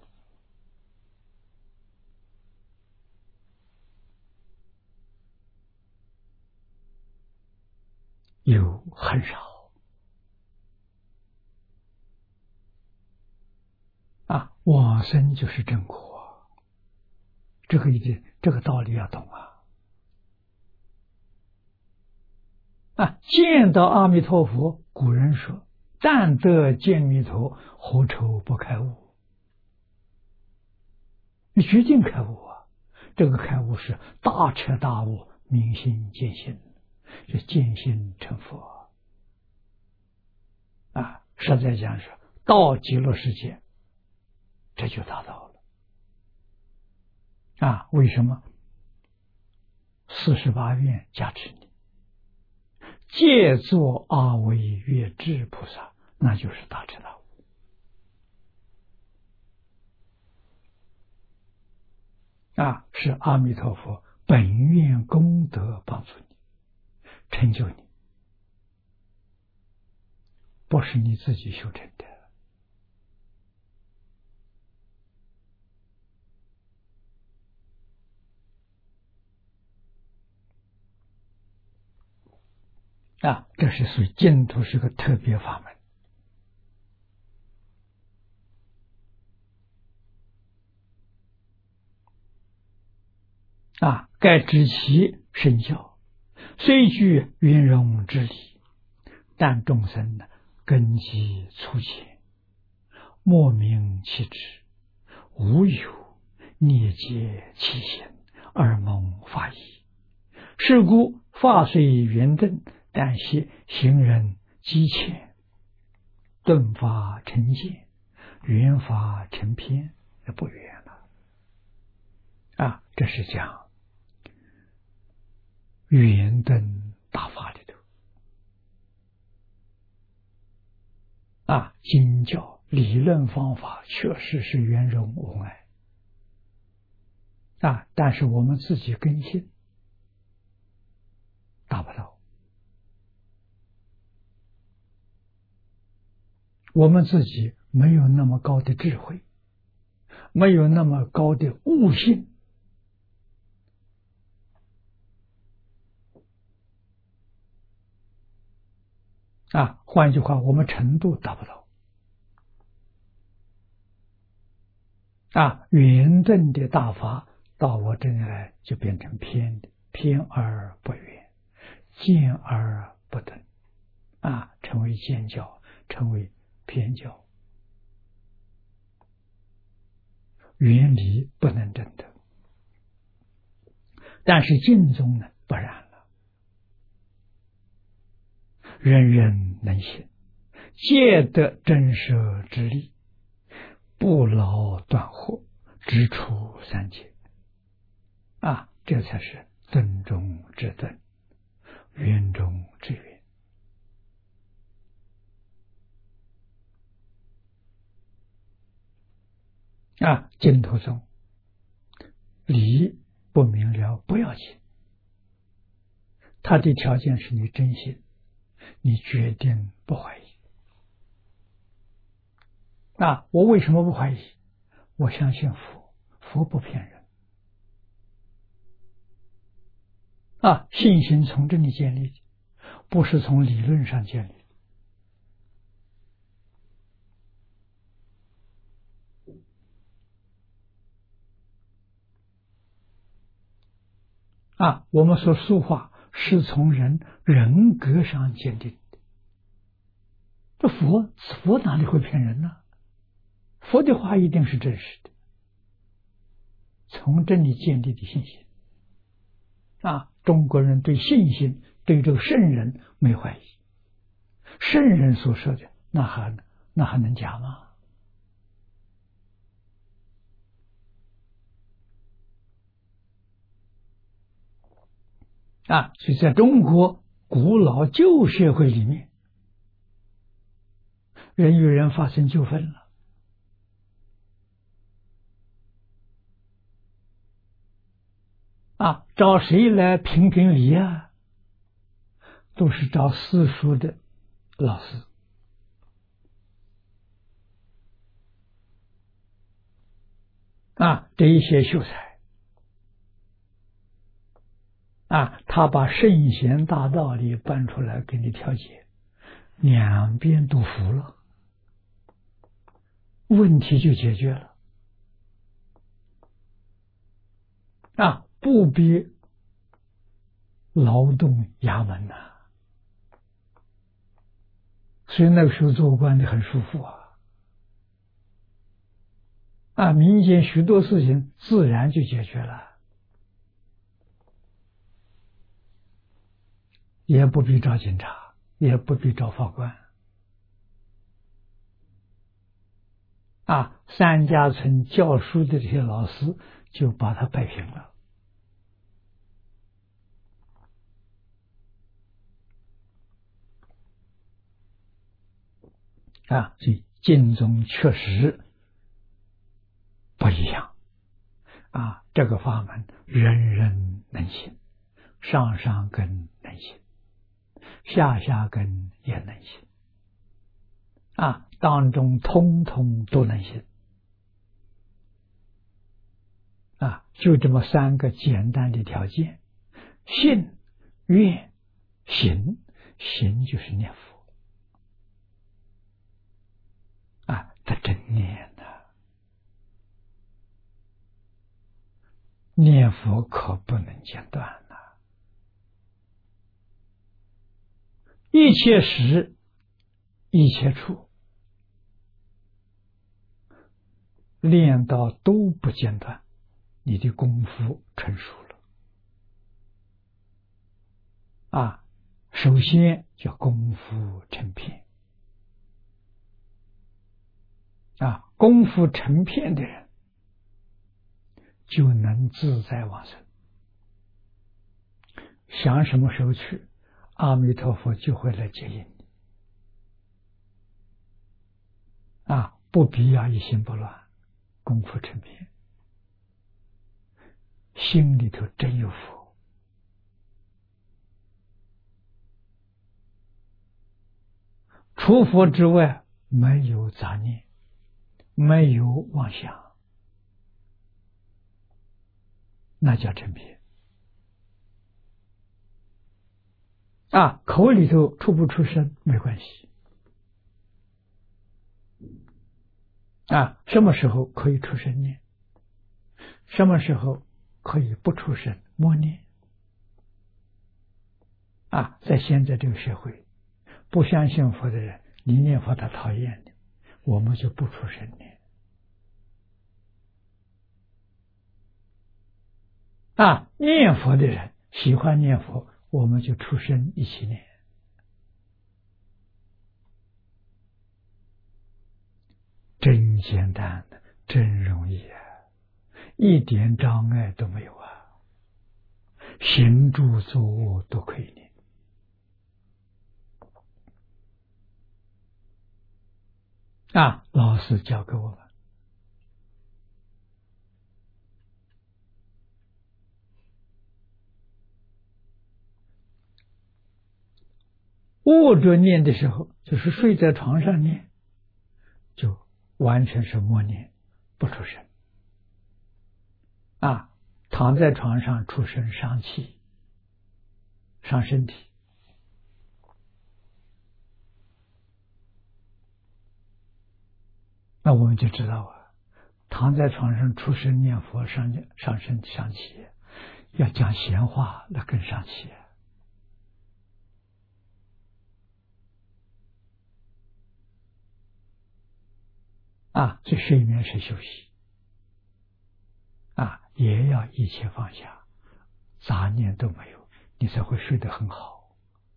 有很少啊！往生就是正果，这个一定这个道理要懂啊！啊，见到阿弥陀佛，古人说：“但得见弥陀，何愁不开悟？”你决定开悟啊！这个开悟是大彻大悟、明心见性，是见性成佛啊！实在讲是到极乐世界，这就达到了啊！为什么？四十八愿加持你，借作阿惟越致菩萨，那就是大彻大悟啊！是阿弥陀佛本愿功德帮助你，成就你，不是你自己修成的啊！这是属于净土，是个特别法门啊，盖知其身教，虽具圆融之理，但众生呢根基粗浅，莫名其智，无有涅结其心，而蒙法益。是故法虽圆顿，但系行人机浅，顿法成见，圆法成偏，不圆了。啊，这是讲圆顿大法里头啊，经教理论方法确实是圆融无碍啊，但是我们自己根性达不到，我们自己没有那么高的智慧，没有那么高的悟性啊，换句话，我们程度达不到啊。圆顿的大法到我这里来就变成偏的，偏而不圆，见而不顿啊，成为见教，成为偏教，原理不能证得。但是净宗呢不然了，人人能行，皆得真舍之力，不劳断惑，直出三界啊，这才是顿中之顿，圆中之圆啊。净土宗理不明了不要紧，他的条件是你真心，你决定不怀疑啊。我为什么不怀疑？我相信佛，佛不骗人啊。信心从这里建立，不是从理论上建立啊。我们说俗话是从人人格上建立的，这佛佛哪里会骗人呢？佛的话一定是真实的，从这里建立的信心啊。中国人对信心，对这个圣人没怀疑，圣人所说的那还那还能假吗？啊，所以在中国古老旧社会里面，人与人发生纠纷了啊，找谁来评评理啊？都是找私塾的老师啊，这一些秀才啊，他把圣贤大道理搬出来给你调解，两边都服了，问题就解决了啊，不必劳动衙门呐、啊。所以那个时候做官的很舒服啊，啊，民间许多事情自然就解决了，也不必找警察，也不必找法官啊。三家村教书的这些老师就把他摆平了啊。所以净宗确实不一样啊，这个法门人人能行，上上根能行，下下根也能行啊，当中通通都能行啊，就这么三个简单的条件：信、愿、行。行就是念佛啊，他真念的。 念佛可不能间断呐、啊！一切时，一切处，练到都不间断，你的功夫成熟了啊！首先叫功夫成片啊，功夫成片的人就能自在往生，想什么时候去，阿弥陀佛就会来接引你啊！不必要一心不乱，功夫成片，心里头真有佛，除佛之外没有杂念，没有妄想，那叫成片啊！口里头出不出声没关系啊！什么时候可以出声念，什么时候可以不出声默念啊！在现在这个社会，不相信佛的人，你念佛他讨厌你，我们就不出声念啊！念佛的人喜欢念佛，我们就出声一起念，真简单的，真容易啊，一点障碍都没有啊，行住坐卧都可以念啊！老师教给我们，卧着念的时候，就是睡在床上念，就完全是默念，不出声啊！躺在床上出声伤气，伤身体。那我们就知道啊，躺在床上出声念佛伤伤身体伤气，要讲闲话那更伤气啊！这睡眠是休息啊，也要一切放下，杂念都没有，你才会睡得很好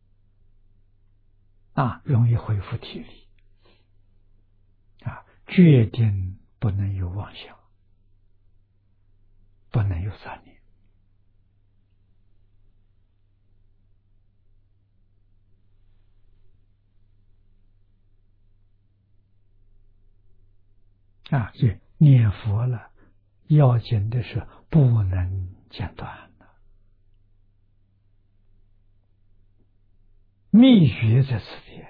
啊，容易恢复体力啊，决定不能有妄想，不能有杂念啊！所以念佛了，要紧的是不能间断的，秘诀在此地。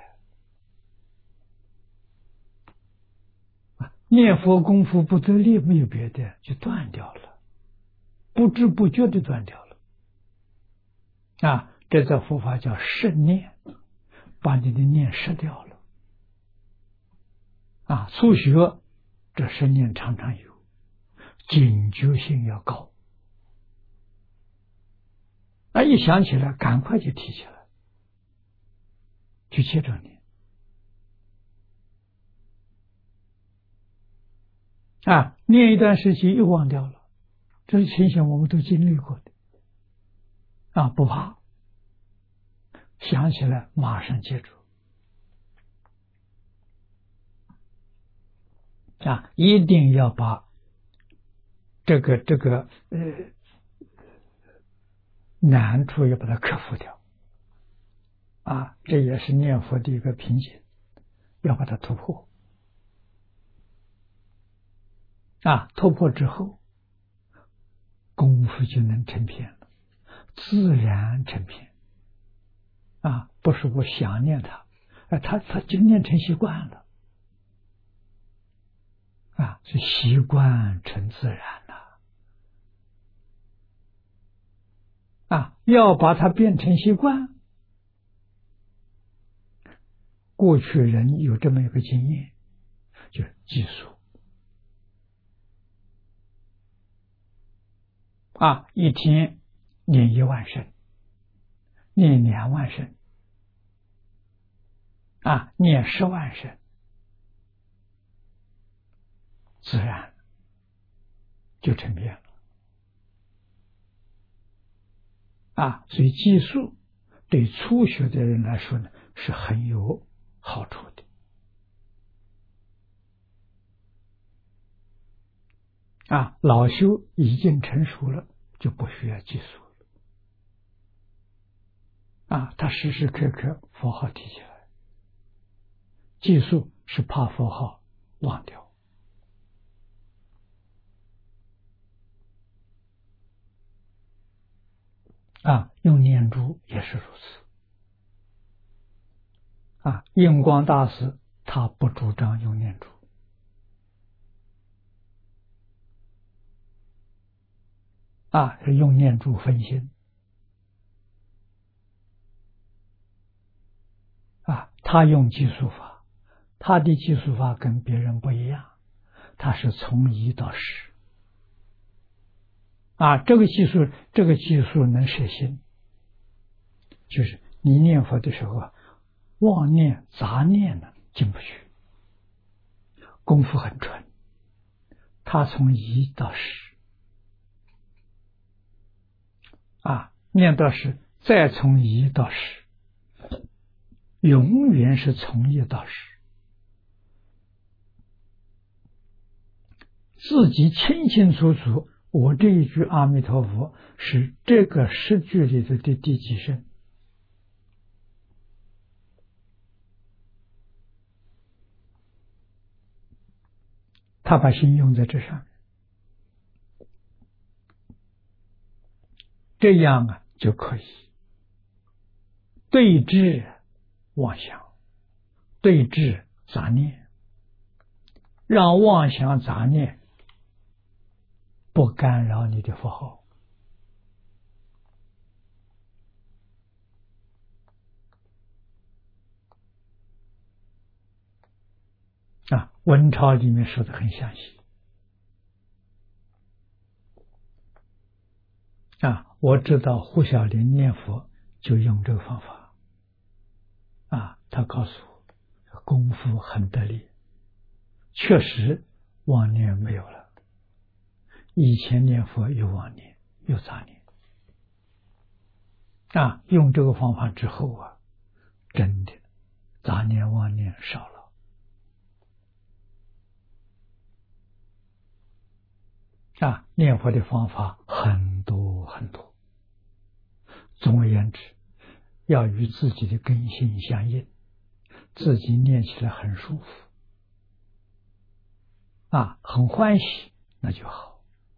念佛功夫不得力，没有别的，就断掉了，不知不觉的断掉了啊！这在佛法叫摄念，把你的念摄掉了啊！初学这摄念常常有，警觉性要高啊！一想起来，赶快就提起来，就接着念啊！念一段时期又忘掉了，这些情形我们都经历过的啊！不怕，想起来马上接住啊！一定要把这个这个呃难处要把它克服掉啊！这也是念佛的一个瓶颈，要把它突破啊！突破之后，功夫就能成片了，自然成片啊！不是我想念他，啊，他他就念成习惯了啊，是习惯成自然了啊！要把它变成习惯，过去人有这么一个经验，就是计数啊，一天念一万声，念两万声，啊，念十万声，自然就成变了。啊，所以计数对初学的人来说呢，是很有好处的。啊，老修已经成熟了，就不需要计数了。啊，他时时刻刻佛号提起来，计数是怕佛号忘掉。啊，用念珠也是如此。啊，印光大师他不主张用念珠。啊，是用念珠分心。啊，他用计数法，他的计数法跟别人不一样，他是从一到十。啊，这个计数，这个计数能摄心，就是你念佛的时候啊，妄念、杂念呢进不去，功夫很纯。他从一到十，啊，念到十，再从一到十，永远是从一到十。自己清清楚楚，我这一句阿弥陀佛是这个十句里头的第几声。他把心用在这上面，这样啊就可以对治妄想，对治杂念，让妄想杂念不干扰你的佛号。啊，文钞里面说的很详细。啊，我知道胡小林念佛就用这个方法。啊，他告诉我，功夫很得力，确实妄念没有了。以前念佛有妄念，有杂念。啊，用这个方法之后啊，真的杂念妄念少了。啊，念佛的方法很多很多。总而言之，要与自己的根性相应，自己念起来很舒服，啊，很欢喜，那就好。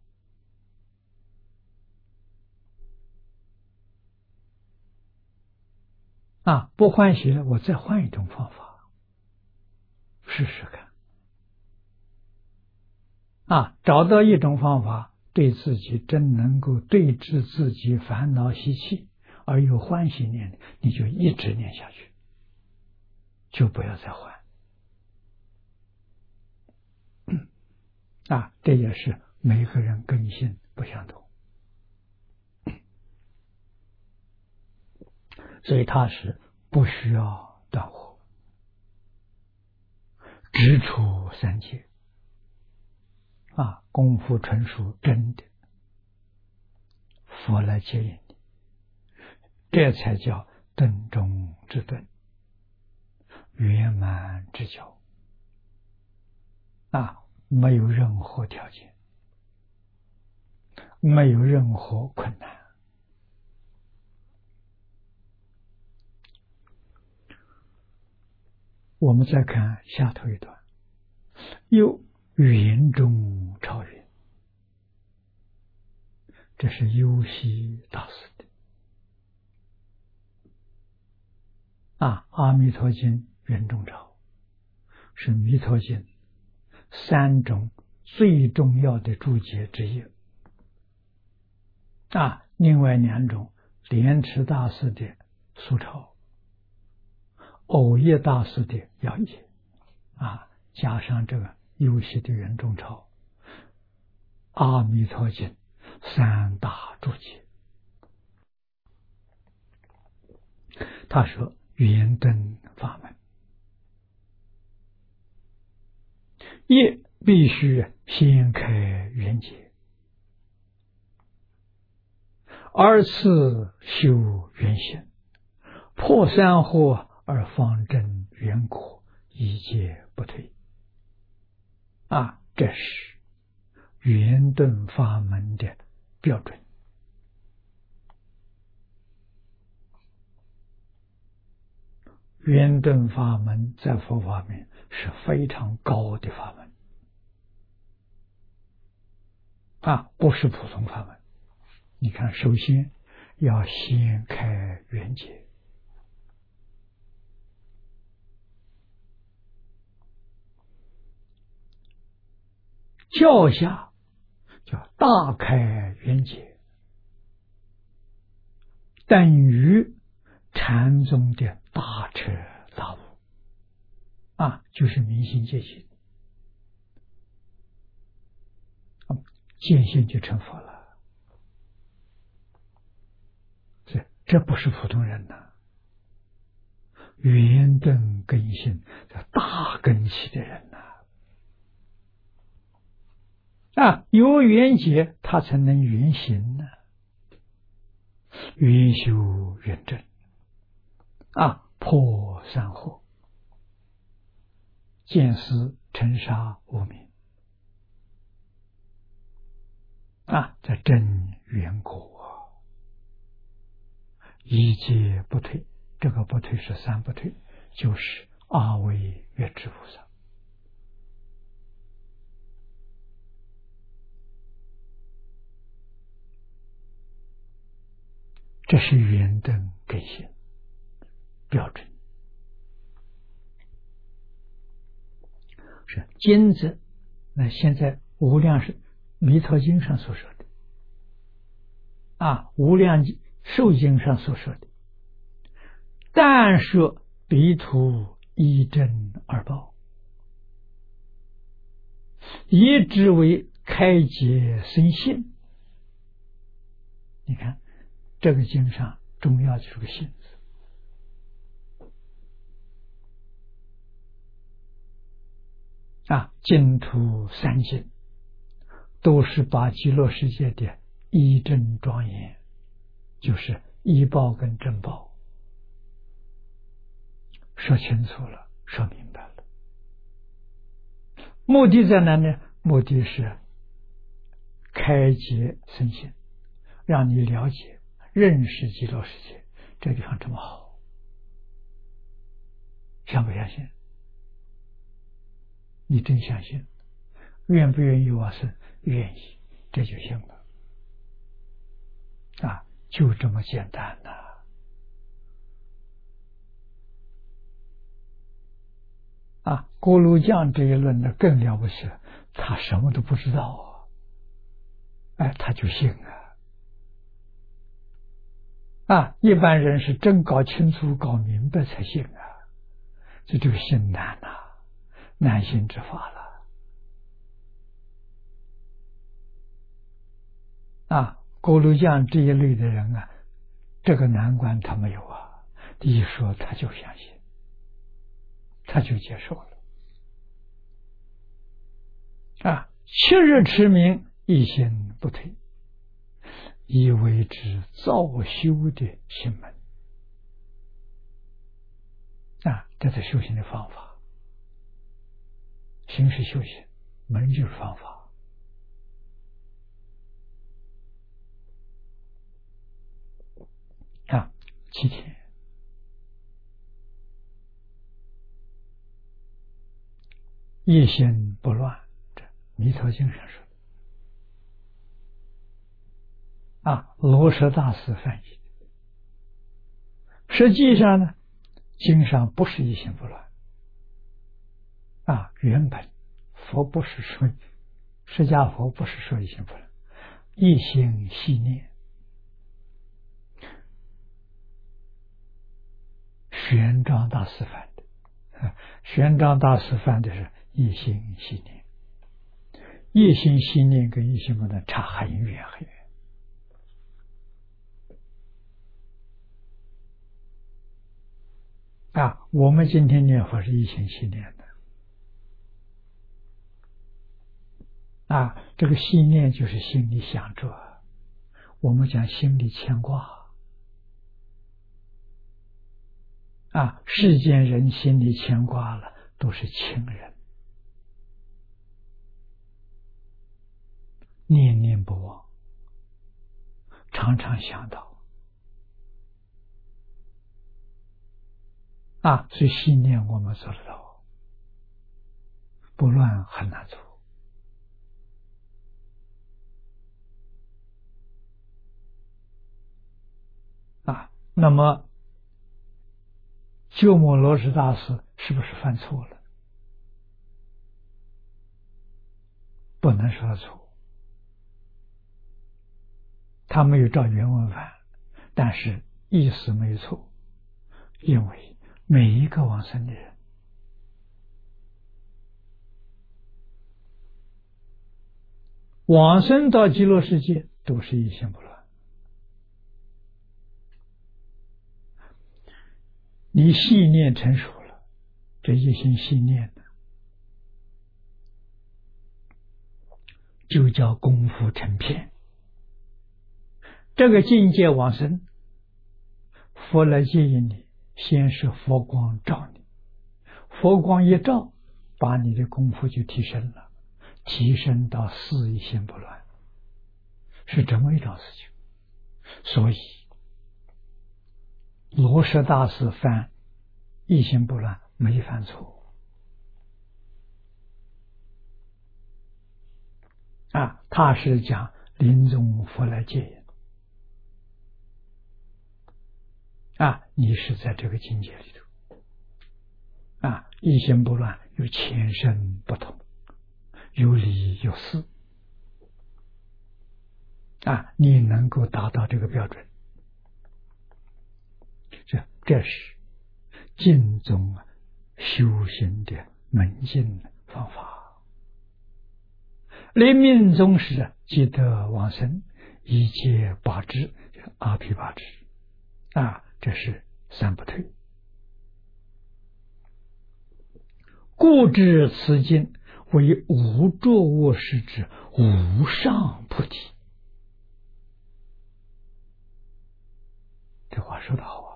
啊，不欢喜了，我再换一种方法，试试看。啊，找到一种方法，对自己真能够对治自己烦恼习气而又欢喜念的，你就一直念下去，就不要再换。啊，这也是每个人根性不相同，所以他是不需要断火，直处三界。啊，功夫纯熟，真的佛来接引你，这才叫顿中之顿，圆满之教。啊，没有任何条件，没有任何困难。我们再看下头一段，又云中超云，这是幽西大师的。啊，阿弥陀经云中超是弥陀经三种最重要的注解之一。啊，另外两种莲池大师的疏钞，藕叶大师的要解，啊，加上这个幽西的云中超，阿弥陀经三大注解。他说：圆顿法门，业必须先开圆解，而次修圆行，破三惑而方证圆果，一戒不退。啊，这是圆顿法门的标准。圆顿法门在佛法面是非常高的法门啊，不是普通法门。你看，首先要先开圆解，教下叫大开圆解，等于禅宗的大彻大悟啊，就是明心见性，见性就成佛了。这这不是普通人呐、啊，圆顿根性叫大根器的人呐、啊，啊，有圆解他才能圆行呢、啊，圆修圆正啊，破三惑，见思尘沙无明啊，这真圆果，一戒不退。这个不退是三不退，就是阿惟越致菩萨。这是圆顿根性标准。是经子，那现在无量是弥陀经上所说的啊，无量寿经上所说的，但说彼土一真二报，以之为开解生信。你看这个经上重要就是个信字啊，净土三经都是把极乐世界的一真庄严，就是一报跟正报说清楚了，说明白了。目的在哪呢？目的是开解身心，让你了解认识极乐世界，这个地方这么好，相不相信？你真相信，愿不愿意往生？愿意，这就行了啊，就这么简单呐、啊！啊，锅炉匠这一论呢更了不起了，他什么都不知道啊，哎，他就信啊！啊，一般人是真搞清楚、搞明白才信啊，这这个信难呐、啊，难信之法了。啊，锅炉匠这一类的人啊，这个难关他没有啊，一说他就相信，他就接受了。啊，七日持名，一心不退，以为之造修的行门。啊，这是修行的方法，行是修行，门就是方法。啊，七天一心不乱，这弥陀经上说的啊，罗什大师翻译。实际上呢，经上不是一心不乱啊，原本佛不是说，释迦佛不是说一心不乱，一心系念。玄奘大师翻的，玄奘大师翻的是一心系念，一心系念跟一心不乱差很远很远啊，我们今天念佛是一心系念的啊，这个系念就是心里想着，我们讲心里牵挂啊，世间人心里牵挂了，都是亲人，念念不忘，常常想到啊，所以信念我们做得到，不乱很难做啊。那么鸠摩罗什大师是不是犯错了？不能说他错，他没有照原文翻，但是意思没有错，因为每一个往生的人往生到极乐世界都是一心不乱。你细念成熟了，这一心细念的就叫功夫成片。这个境界往生，佛来接引你，先是佛光照你，佛光一照，把你的功夫就提升了，提升到四一心不乱，是这么一桩事情。所以罗什大师犯一心不乱没犯错啊，他是讲临终佛来接引啊，你是在这个境界里头啊，一心不乱，有前身不同，有理有事啊，你能够达到这个标准，这这是净宗修行的门径方法。临命终时即得往生，一切八支，阿毗八支啊，这是三不退。故知此经为无着物实之无上菩提。这话说得好啊！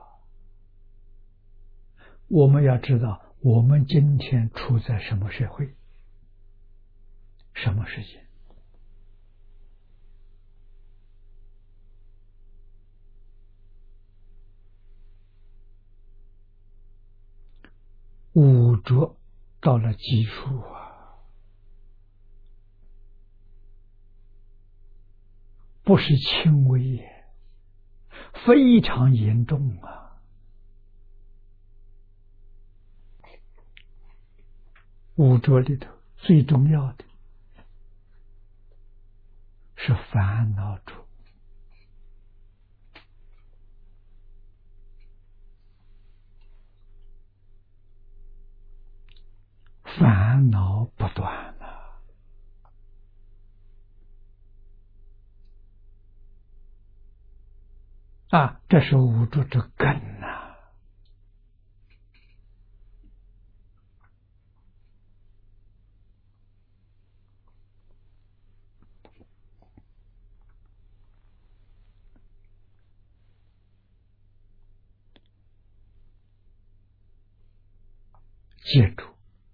我们要知道，我们今天处在什么社会，什么世界？五浊到了极处啊，不是轻微也，非常严重啊！五浊里头最重要的是烦恼浊，烦恼不断了啊，这是五浊之根啊！记住，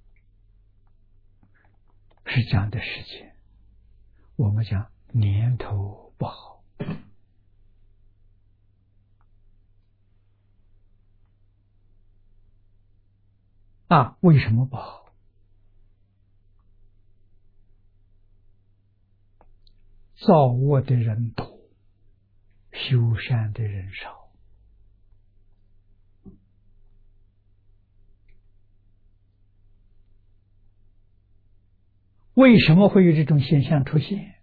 是这样的事情。我们讲年头不好啊，为什么不好？造恶的人多，修善的人少。为什么会有这种现象出现？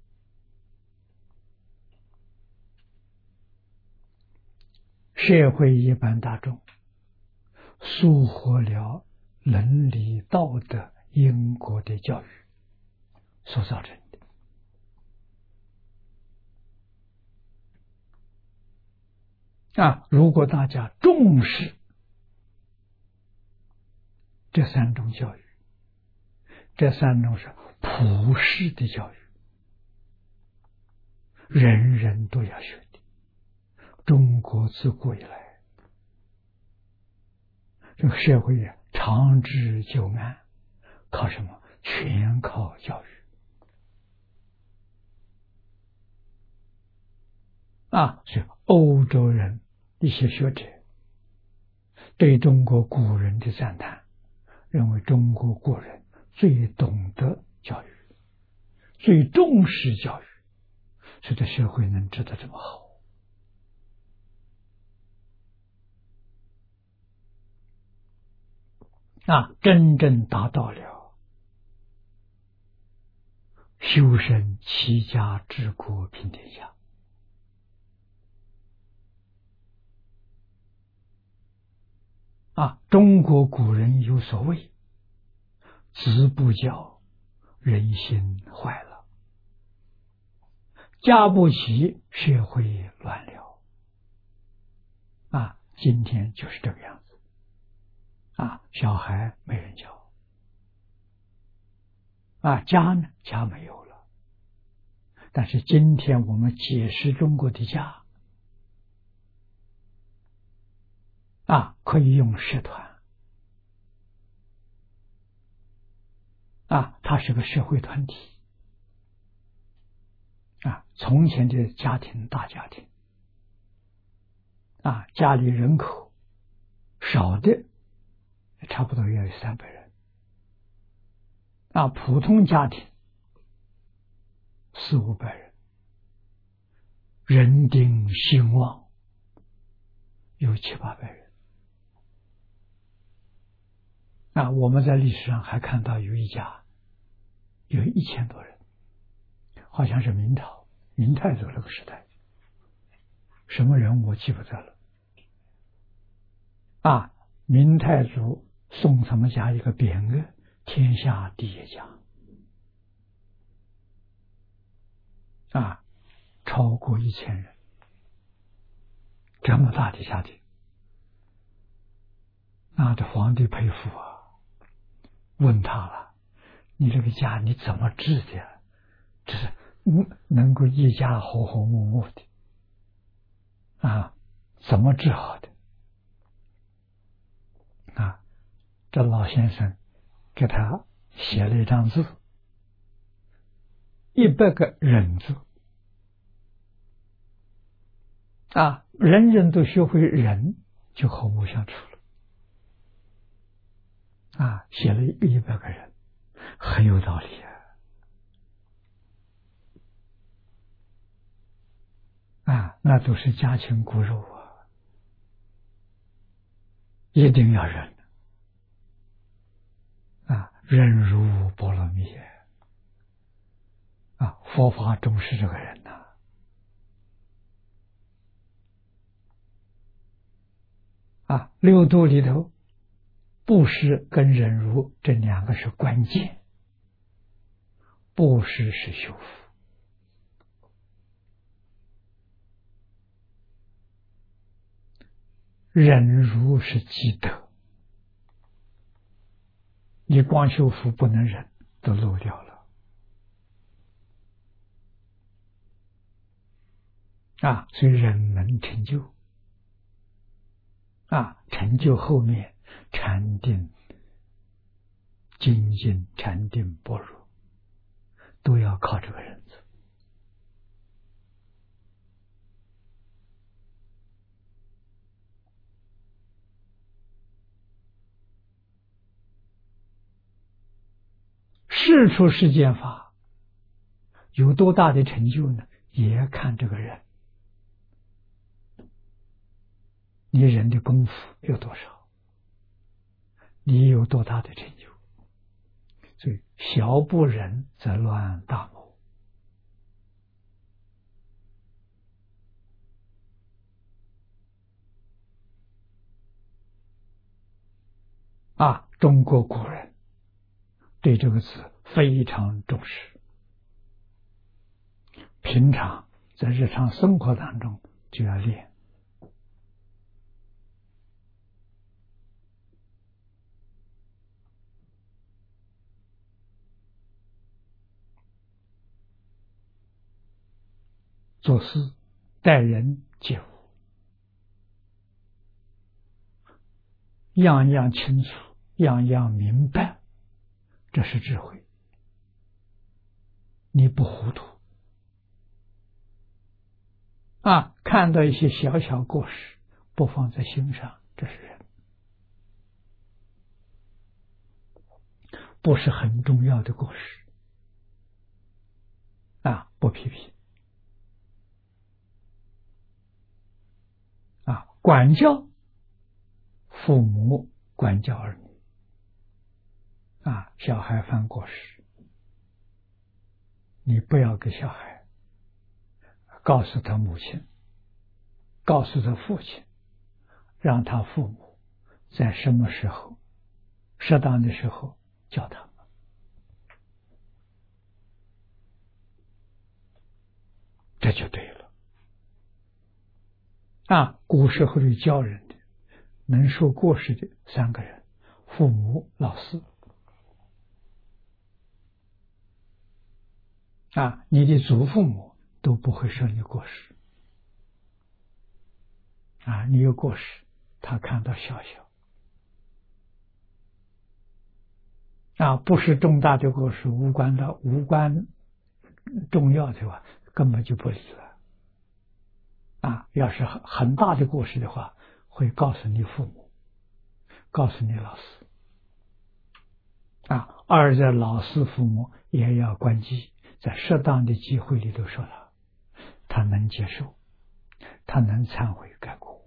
社会一般大众疏忽了伦理道德因果的教育所造成的啊！如果大家重视这三种教育，这三种是普世的教育，人人都要学的。中国自古以来，这个社会啊，长治久安，靠什么？全靠教育啊！所以欧洲人一些学者对中国古人的赞叹，认为中国古人最懂得教育，最重视教育，使得社会能治得这么好。啊，真正达到了修身齐家治国平天下。啊，中国古人有所谓，子不教，人心坏了；家不齐，社会乱了。啊，今天就是这个样子。啊，小孩没人教，啊，家呢，家没有了。但是今天我们解释中国的家，啊，可以用社团，啊，它是个社会团体，啊，从前的家庭大家庭，啊，家里人口少的差不多也有三百人，啊，普通家庭四五百人，人丁兴旺有七八百人。啊，我们在历史上还看到有一家有一千多人，好像是明朝明太祖那个时代，什么人我记不得了。啊，明太祖送他们家一个匾额，天下第一家。啊，超过一千人，这么大的家庭，那这皇帝佩服啊，问他了：“你这个家你怎么治的？这是能够一家和和睦睦的啊？怎么治好的？”啊，这老先生给他写了一张字，一百个忍字。啊，人人都学会忍，就和睦相处了。啊，写了一百个人，很有道理啊！啊，那都是家禽骨肉啊，一定要忍。啊，忍辱波罗蜜啊，佛法重视这个人呐、啊。啊，六度里头，布施跟忍辱这两个是关键。布施是修福，忍辱是积德。你光修福不能忍，都漏掉了。啊，所以忍能成就。啊，成就后面禅定、精进、禅定、般若，都要靠这个忍字。事出世间法有多大的成就呢？也看这个人，你人的功夫有多少，你有多大的成就。所以小不忍则乱大谋。啊，中国古人对这个字非常重视，平常在日常生活当中就要练。 做事、待人接物，样样清楚，样样明白，这是智慧。你不糊涂啊！看到一些小小过失，不放在心上，这是人，不是很重要的过失啊！不批评啊！管教父母，管教儿女啊！小孩犯过失，你不要给小孩告诉他母亲，告诉他父亲，让他父母在什么时候适当的时候教他们，这就对了啊！古时候的教人的能说过失的三个人：父母、老师啊，你的祖父母都不会说你过失啊，你有过失，他看到小小啊，不是重大的过失，无关的、无关重要的话，根本就不理了啊。要是很很大的过失的话，会告诉你父母，告诉你老师啊。二者老师、父母也要关机，在适当的机会里头说了，他能接受，他能忏悔改过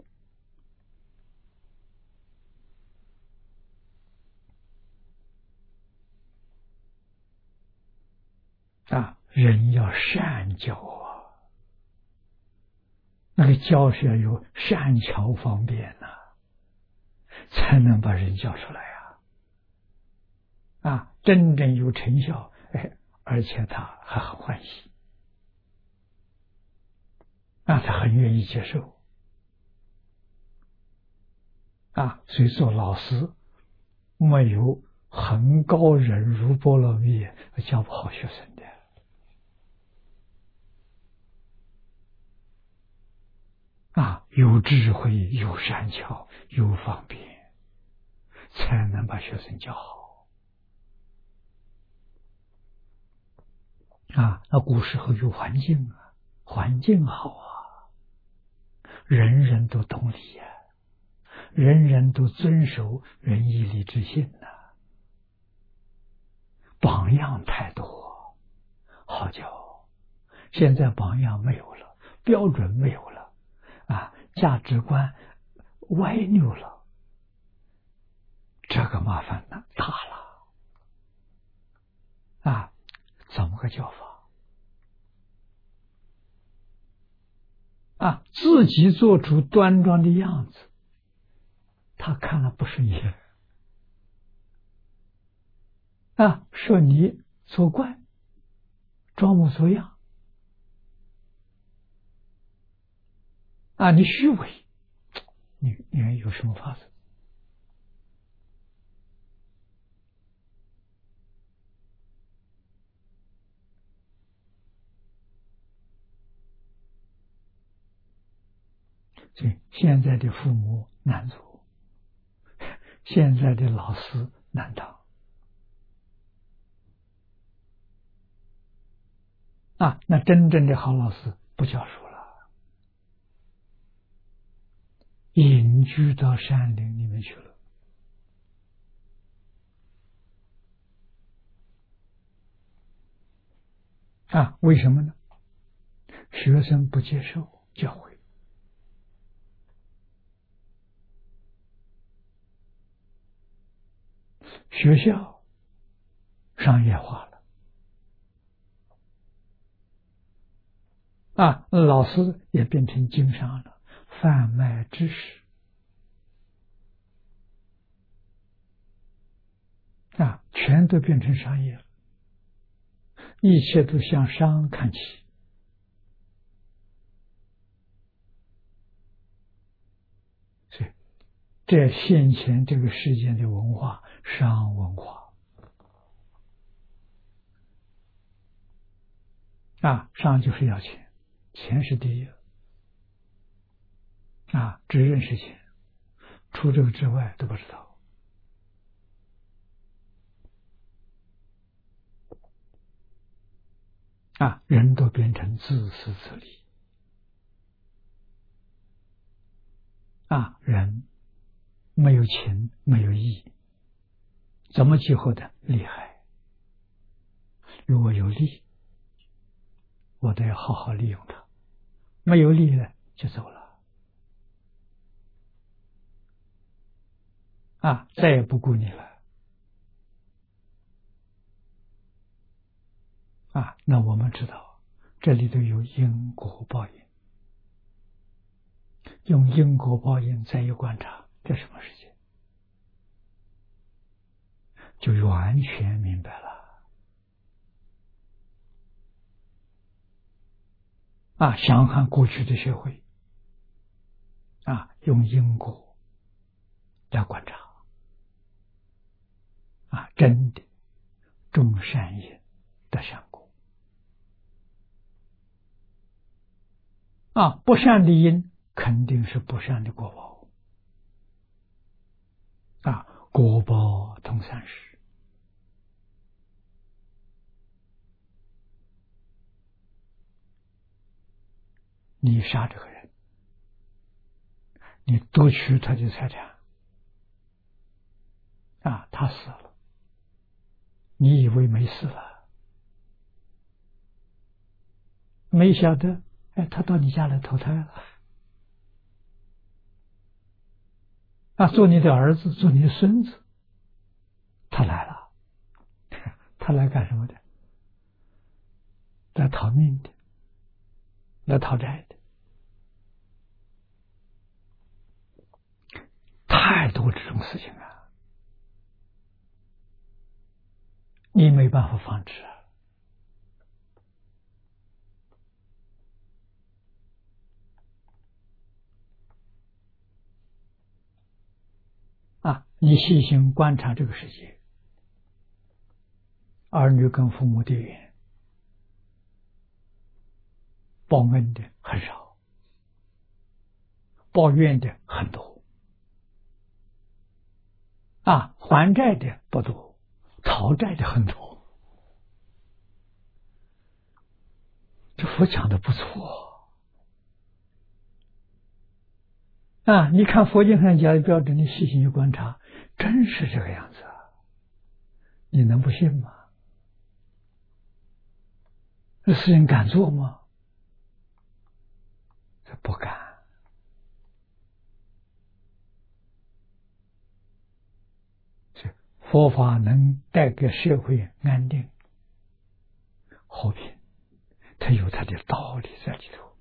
啊。人要善教啊，那个教是要有善巧方便呐、啊，才能把人教出来呀、啊。啊，真正有成效，哎，而且他还很欢喜，啊，他很愿意接受，啊，所以做老师没有很高忍辱波罗蜜，教不好学生的。啊，有智慧，有善巧，有方便，才能把学生教好。啊，那古时候有环境啊，环境好啊，人人都懂礼呀、啊，人人都遵守仁义礼智信呐、啊，榜样太多，好教。现在榜样没有了，标准没有了。啊，价值观歪扭了，这个麻烦呢大了啊！怎么个教法啊？自己做出端庄的样子，他看了不顺眼啊，说你作怪，装模作样啊，你虚伪，你你有什么法子？所以现在的父母难做，现在的老师难当啊！那真正的好老师不教书了，隐居到山林里面去了啊！为什么呢？学生不接受教诲，学校商业化了啊，老师也变成经商了，贩卖知识啊，全都变成商业了，一切都向商看齐。所以，这现前这个世界的文化，商文化啊，商就是要钱钱是第一啊，只认识钱，除这个之外都不知道。啊，人都变成自私自利。啊，人没有情，没有义，怎么去获得利害？如果有利，我都要好好利用它；没有利呢，就走了。啊，再也不顾你了。啊，那我们知道，这里头有因果报应。用因果报应再一观察，这什么世界？就完全明白了。啊，想看过去的社会，啊，用因果来观察，啊，真的种善因得善果。啊，不善的因肯定是不善的果报。啊，果报通三世。你杀这个人，你夺取他的财产，啊，他死了，你以为没事了，没晓得，哎，他到你家来投胎了，啊，做你的儿子，做你的孙子，他来了，他来干什么的？来讨命的，来讨债的，太多这种事情啊，你没办法防止啊。啊，你细心观察这个世界，儿女跟父母的缘，报恩的很少，报怨的很多，啊，还债的不多，讨债的很多。这佛讲的不错啊！你看佛经上讲的标准，你细心去观察，真是这个样子啊！你能不信吗？这事情敢做吗？这不敢。佛法能带给社会安定、和平，它有它的道理在里头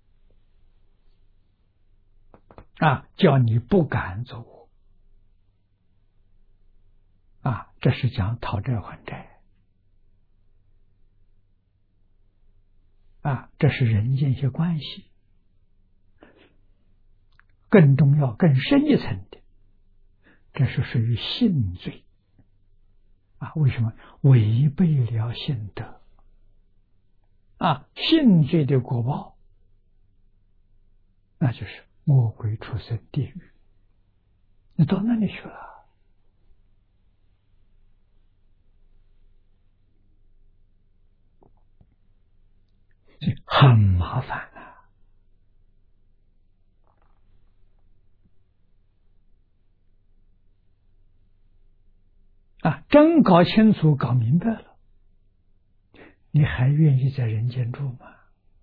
啊，叫你不敢做恶啊，这是讲讨债还债啊，这是人间一些关系。更重要、更深一层的，这是属于性罪啊！为什么？违背了性德啊！性罪的果报，那就是魔鬼畜生地狱，你到那里去了？很麻烦啊！啊，真搞清楚、搞明白了，你还愿意在人间住吗？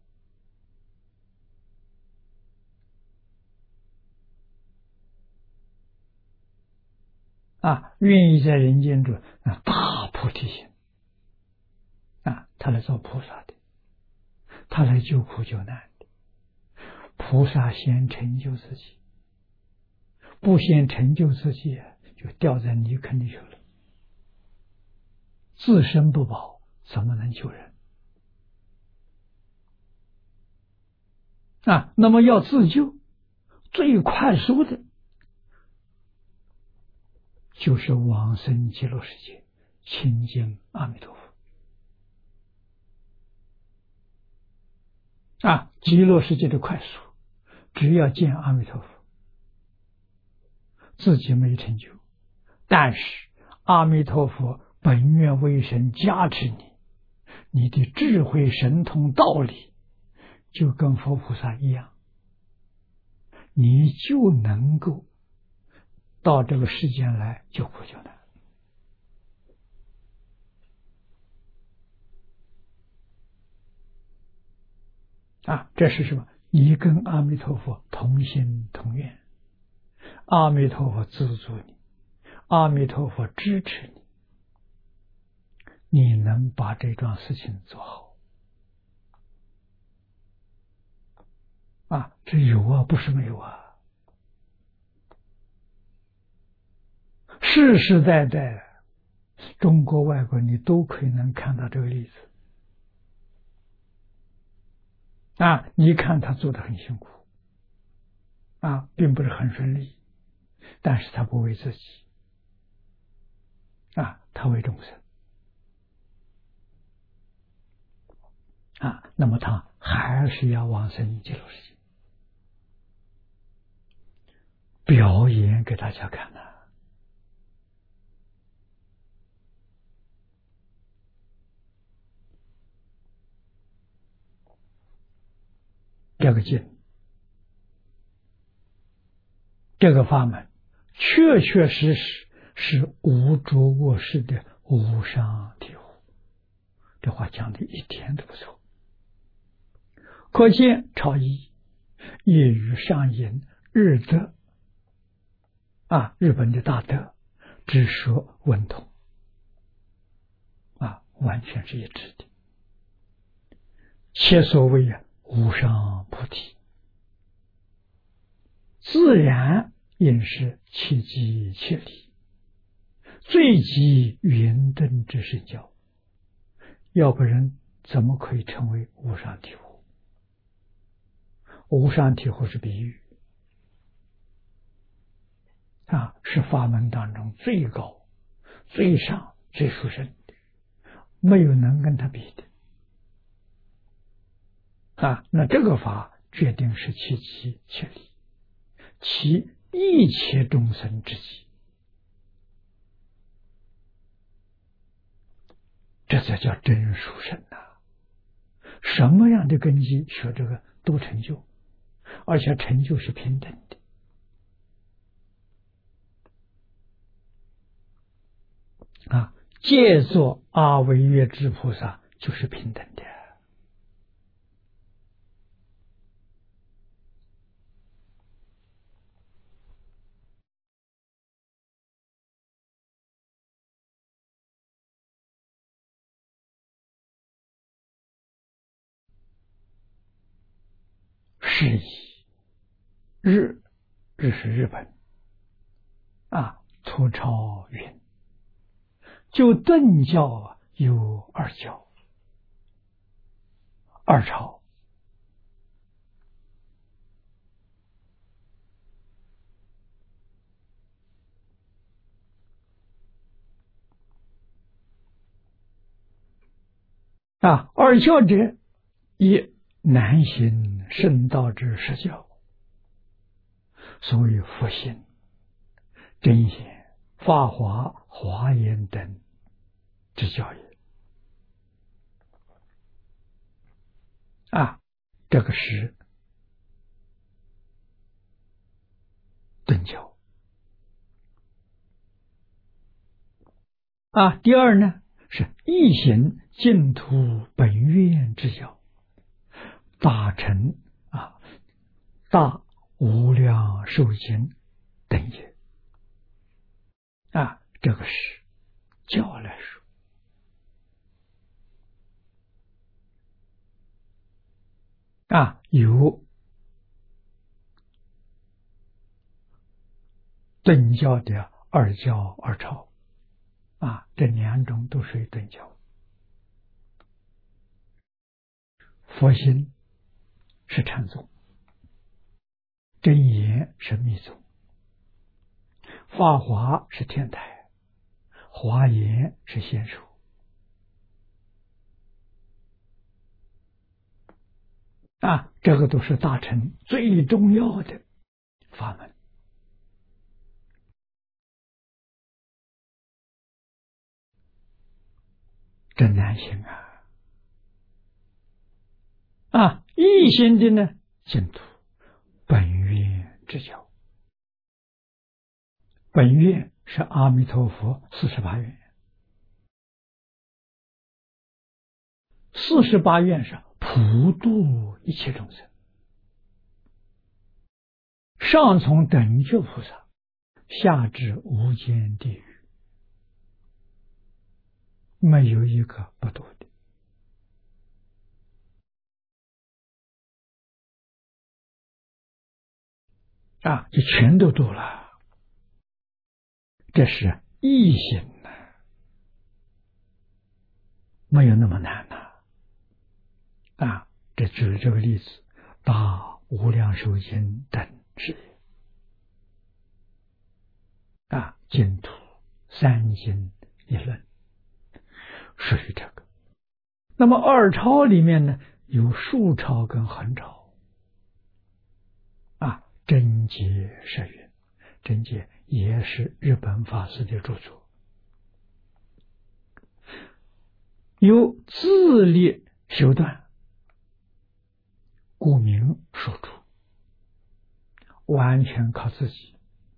啊，愿意在人间住，啊，大菩提心啊，他来做菩萨的，他来救苦救难的。菩萨先成就自己，不先成就自己，就掉在泥坑里去了。自身不保，怎么能救人啊？那么要自救，最快速的就是往生极乐世界，亲近阿弥陀佛啊，极乐世界的快速，只要见阿弥陀佛，自己没成就，但是阿弥陀佛本愿威神加持你，你的智慧神通道理就跟佛菩萨一样，你就能够到这个世间来救苦救难。啊，这是什么？你跟阿弥陀佛同心同愿，阿弥陀佛资助你，阿弥陀佛支持你，你能把这桩事情做好。啊，这有啊，不是没有啊，世世代代中国外国你都可以能看到这个例子。啊，你看他做得很辛苦，啊，并不是很顺利，但是他不为自己，啊，他为众生，啊，那么他还是要往生极乐世界，表演给大家看的。这个经，这个法门，确确实实是无着卧室的无上体悟。这话讲的一点都不错，可见超一业余上引日德，啊，日本的大德只说文通，啊，完全是一致的。且所谓啊无上菩提，自然应是切机切理，最极圆顿之圣教，要不然怎么可以成为无上体悟？无上体悟是比喻，啊，是法门当中最高、最上、最殊胜的，没有能跟他比的。啊，那这个法决定是切机切理，其一切众生之极，这才叫真殊胜呐！什么样的根基学这个都成就，而且成就是平等的。啊，借作阿惟越致菩萨就是平等的。是以日日是日本啊，吐超云就顿教有二教二朝，啊，二教者以难行圣道之实教，所谓佛心、真言、法华、华严等之教也。啊，这个是顿教。啊，第二呢是一行净土本愿之教，大乘啊，大无量寿经等也。啊，这个是教来说。啊，有顿教的二教二朝，啊，这两种都属于顿教。佛心是禅宗，真言是密宗，法华是天台，华严是仙术。 啊，这个都是大乘最重要的法门。真难行啊！啊，一心的呢，净土本愿之教。本愿是阿弥陀佛四十八愿，四十八愿是普度一切众生，上从等觉菩萨，下至无间地狱，没有一个不度的。啊，就全都度了。这是一心呐，没有那么难呐。啊，这举这个例子，大无量寿经等是啊，净土三经一论属于这个。那么二抄里面呢，有竖抄跟横抄。啊，真解摄云，真解也是日本法师的著作，有自力修断，故名属主，完全靠自己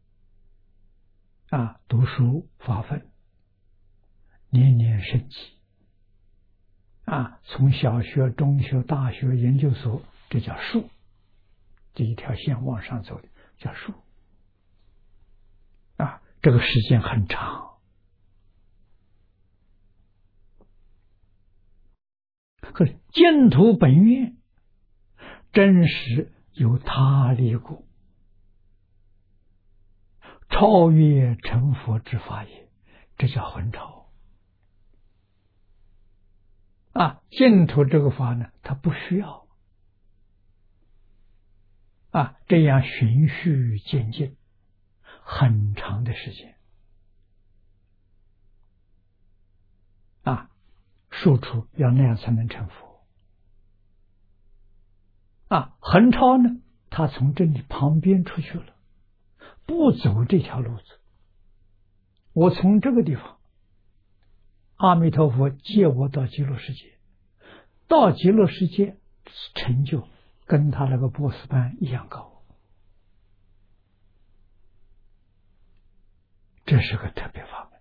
啊，读书发奋，年年升级啊，从小学、中学、大学、研究所，这叫树，这一条线往上走的叫树啊，这个时间很长。可是净土本愿真实有他力故，超越成佛之法也，这叫混超啊。净土这个法呢，它不需要啊这样循序渐进很长的时间啊，庶出要那样才能成佛啊。横超呢，他从这里旁边出去了，不走这条路子，我从这个地方，阿弥陀佛接我到极乐世界，到极乐世界成就跟他那个波斯班一样高，这是个特别法门，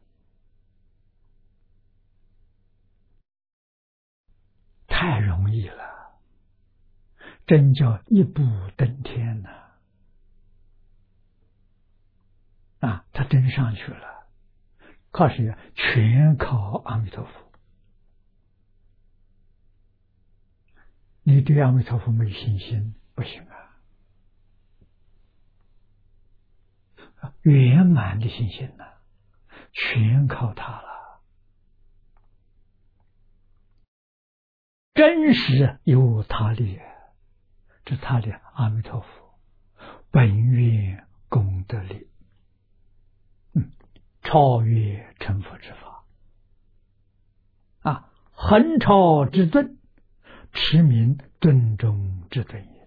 太容易了，真叫一步登天呐！啊，他真上去了，靠谁呀？全靠阿弥陀佛。你对阿弥陀佛没信心不行啊！圆满的信心呢、啊，全靠他了。真实有他力，这他力阿弥陀佛本愿功德力，嗯，超越成佛之法啊，横超之顿，持名顿中之顿也。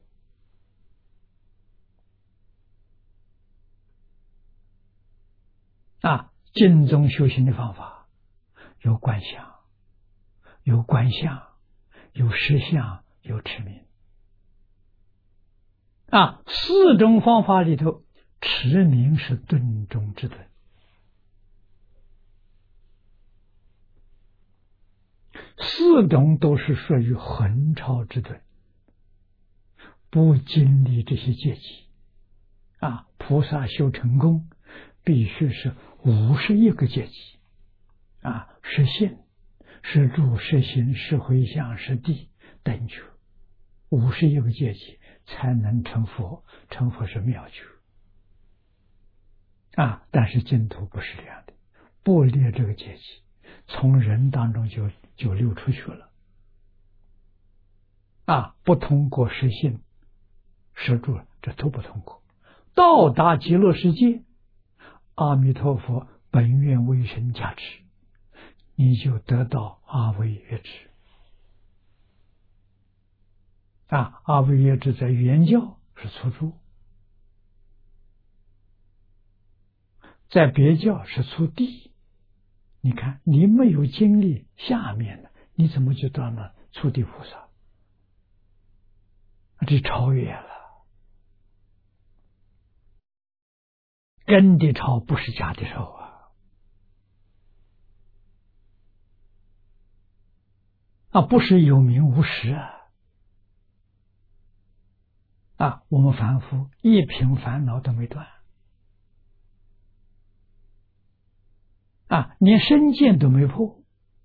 啊，净宗修行的方法有观想，有观相，有实相，有持名。啊，四种方法里头，持名是顿中之顿。四种都是属于横超之顿，不经历这些阶级啊，菩萨修成功必须是五十一个阶级啊，是信、是住、是行、是回向、是地等觉，五十一个阶级才能成佛。成佛是妙觉啊，但是净土不是这样的，不列这个阶级，从人当中就就溜出去了啊，不通过实信、实住，这都不通过。到达极乐世界，阿弥陀佛本愿威神加持，你就得到阿惟越致啊，阿惟越之在原教是初住，在别教是初地。你看，你没有经历下面的，你怎么就到了初地菩萨？这超越了，真的超，不是假的超啊！啊，不是有名无实啊！啊，我们凡夫一品烦恼都没断，啊，连身见都没破，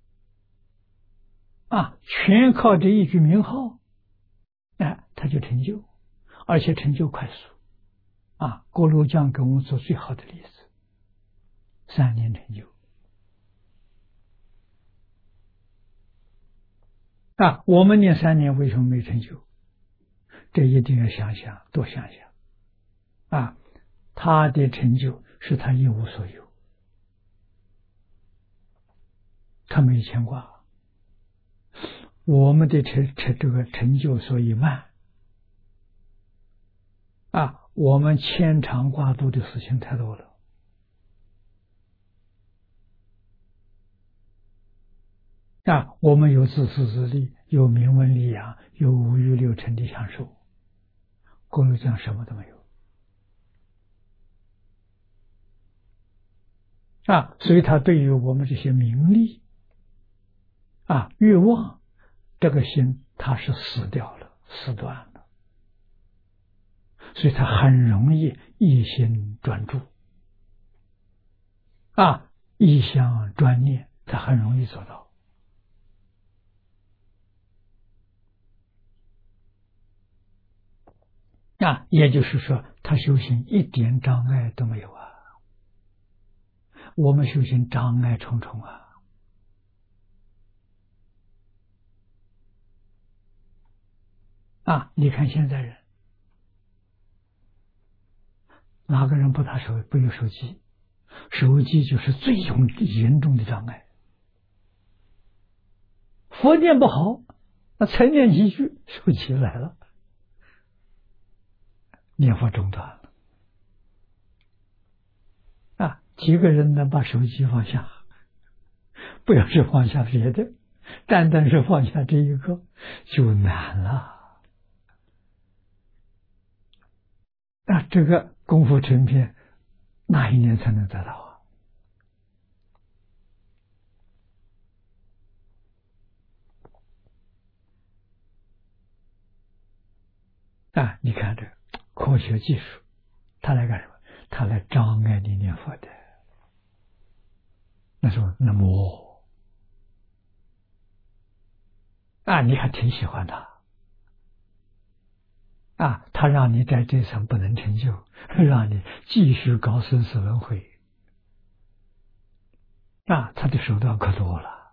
啊，全靠这一句名号，哎，他就成就，而且成就快速。啊，锅炉匠给我们做最好的例子，三年成就。啊，我们念三年为什么没成就？这一定要想想，多想想。啊，他的成就是他一无所有，他没牵挂。我们的成成这个成就所以慢。啊，我们牵肠挂肚的事情太多了。啊，我们有自私自利，有名闻利养，有五欲六尘的享受，锅炉匠什么都没有。啊，所以他对于我们这些名利啊欲望，这个心他是死掉了，死断了，所以他很容易一心专注啊，一向专念，他很容易做到。啊，也就是说，他修行一点障碍都没有啊。我们修行障碍重重啊。啊，你看现在人，哪个人不打手不有手机？手机就是最严严重的障碍。佛念不好，那才念几句，手机来了，念佛中断了。啊，几个人能把手机放下？不要是放下别的，单单是放下这一个就难了。那这个功夫成片，哪一年才能得到啊？啊，你看这科学技术，它来干什么？它来障碍你念佛的。那说那么啊，你还挺喜欢他啊，他让你在这层不能成就，让你继续搞生死轮回啊，他的手段可多了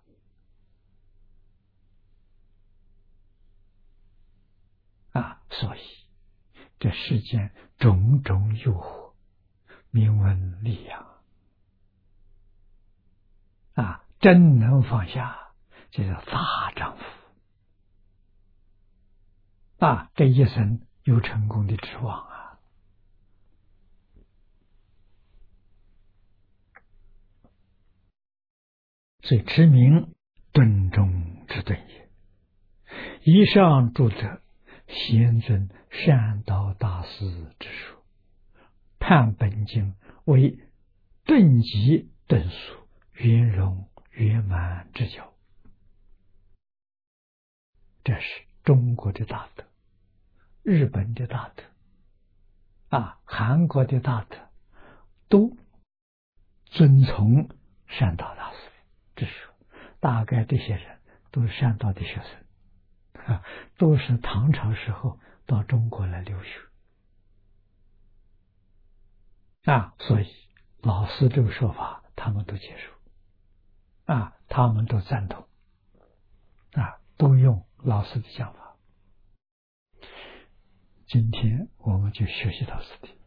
啊，所以这世间种种诱惑，名闻利养啊，真能放下，这是大丈夫啊，这一生有成功的指望啊。所以持名顿中之顿也。以上著者，贤尊善导大师之书，判本经为顿极顿俗、圆融圆满之教。这是中国的大德，日本的大德啊，韩国的大德都遵从善导大师之书。大概这些人都是善导的学生啊，都是唐朝时候到中国来留学啊，所以老师这个说法他们都接受啊，他们都赞同啊，都用老师的讲法。今天我们就学习到这里。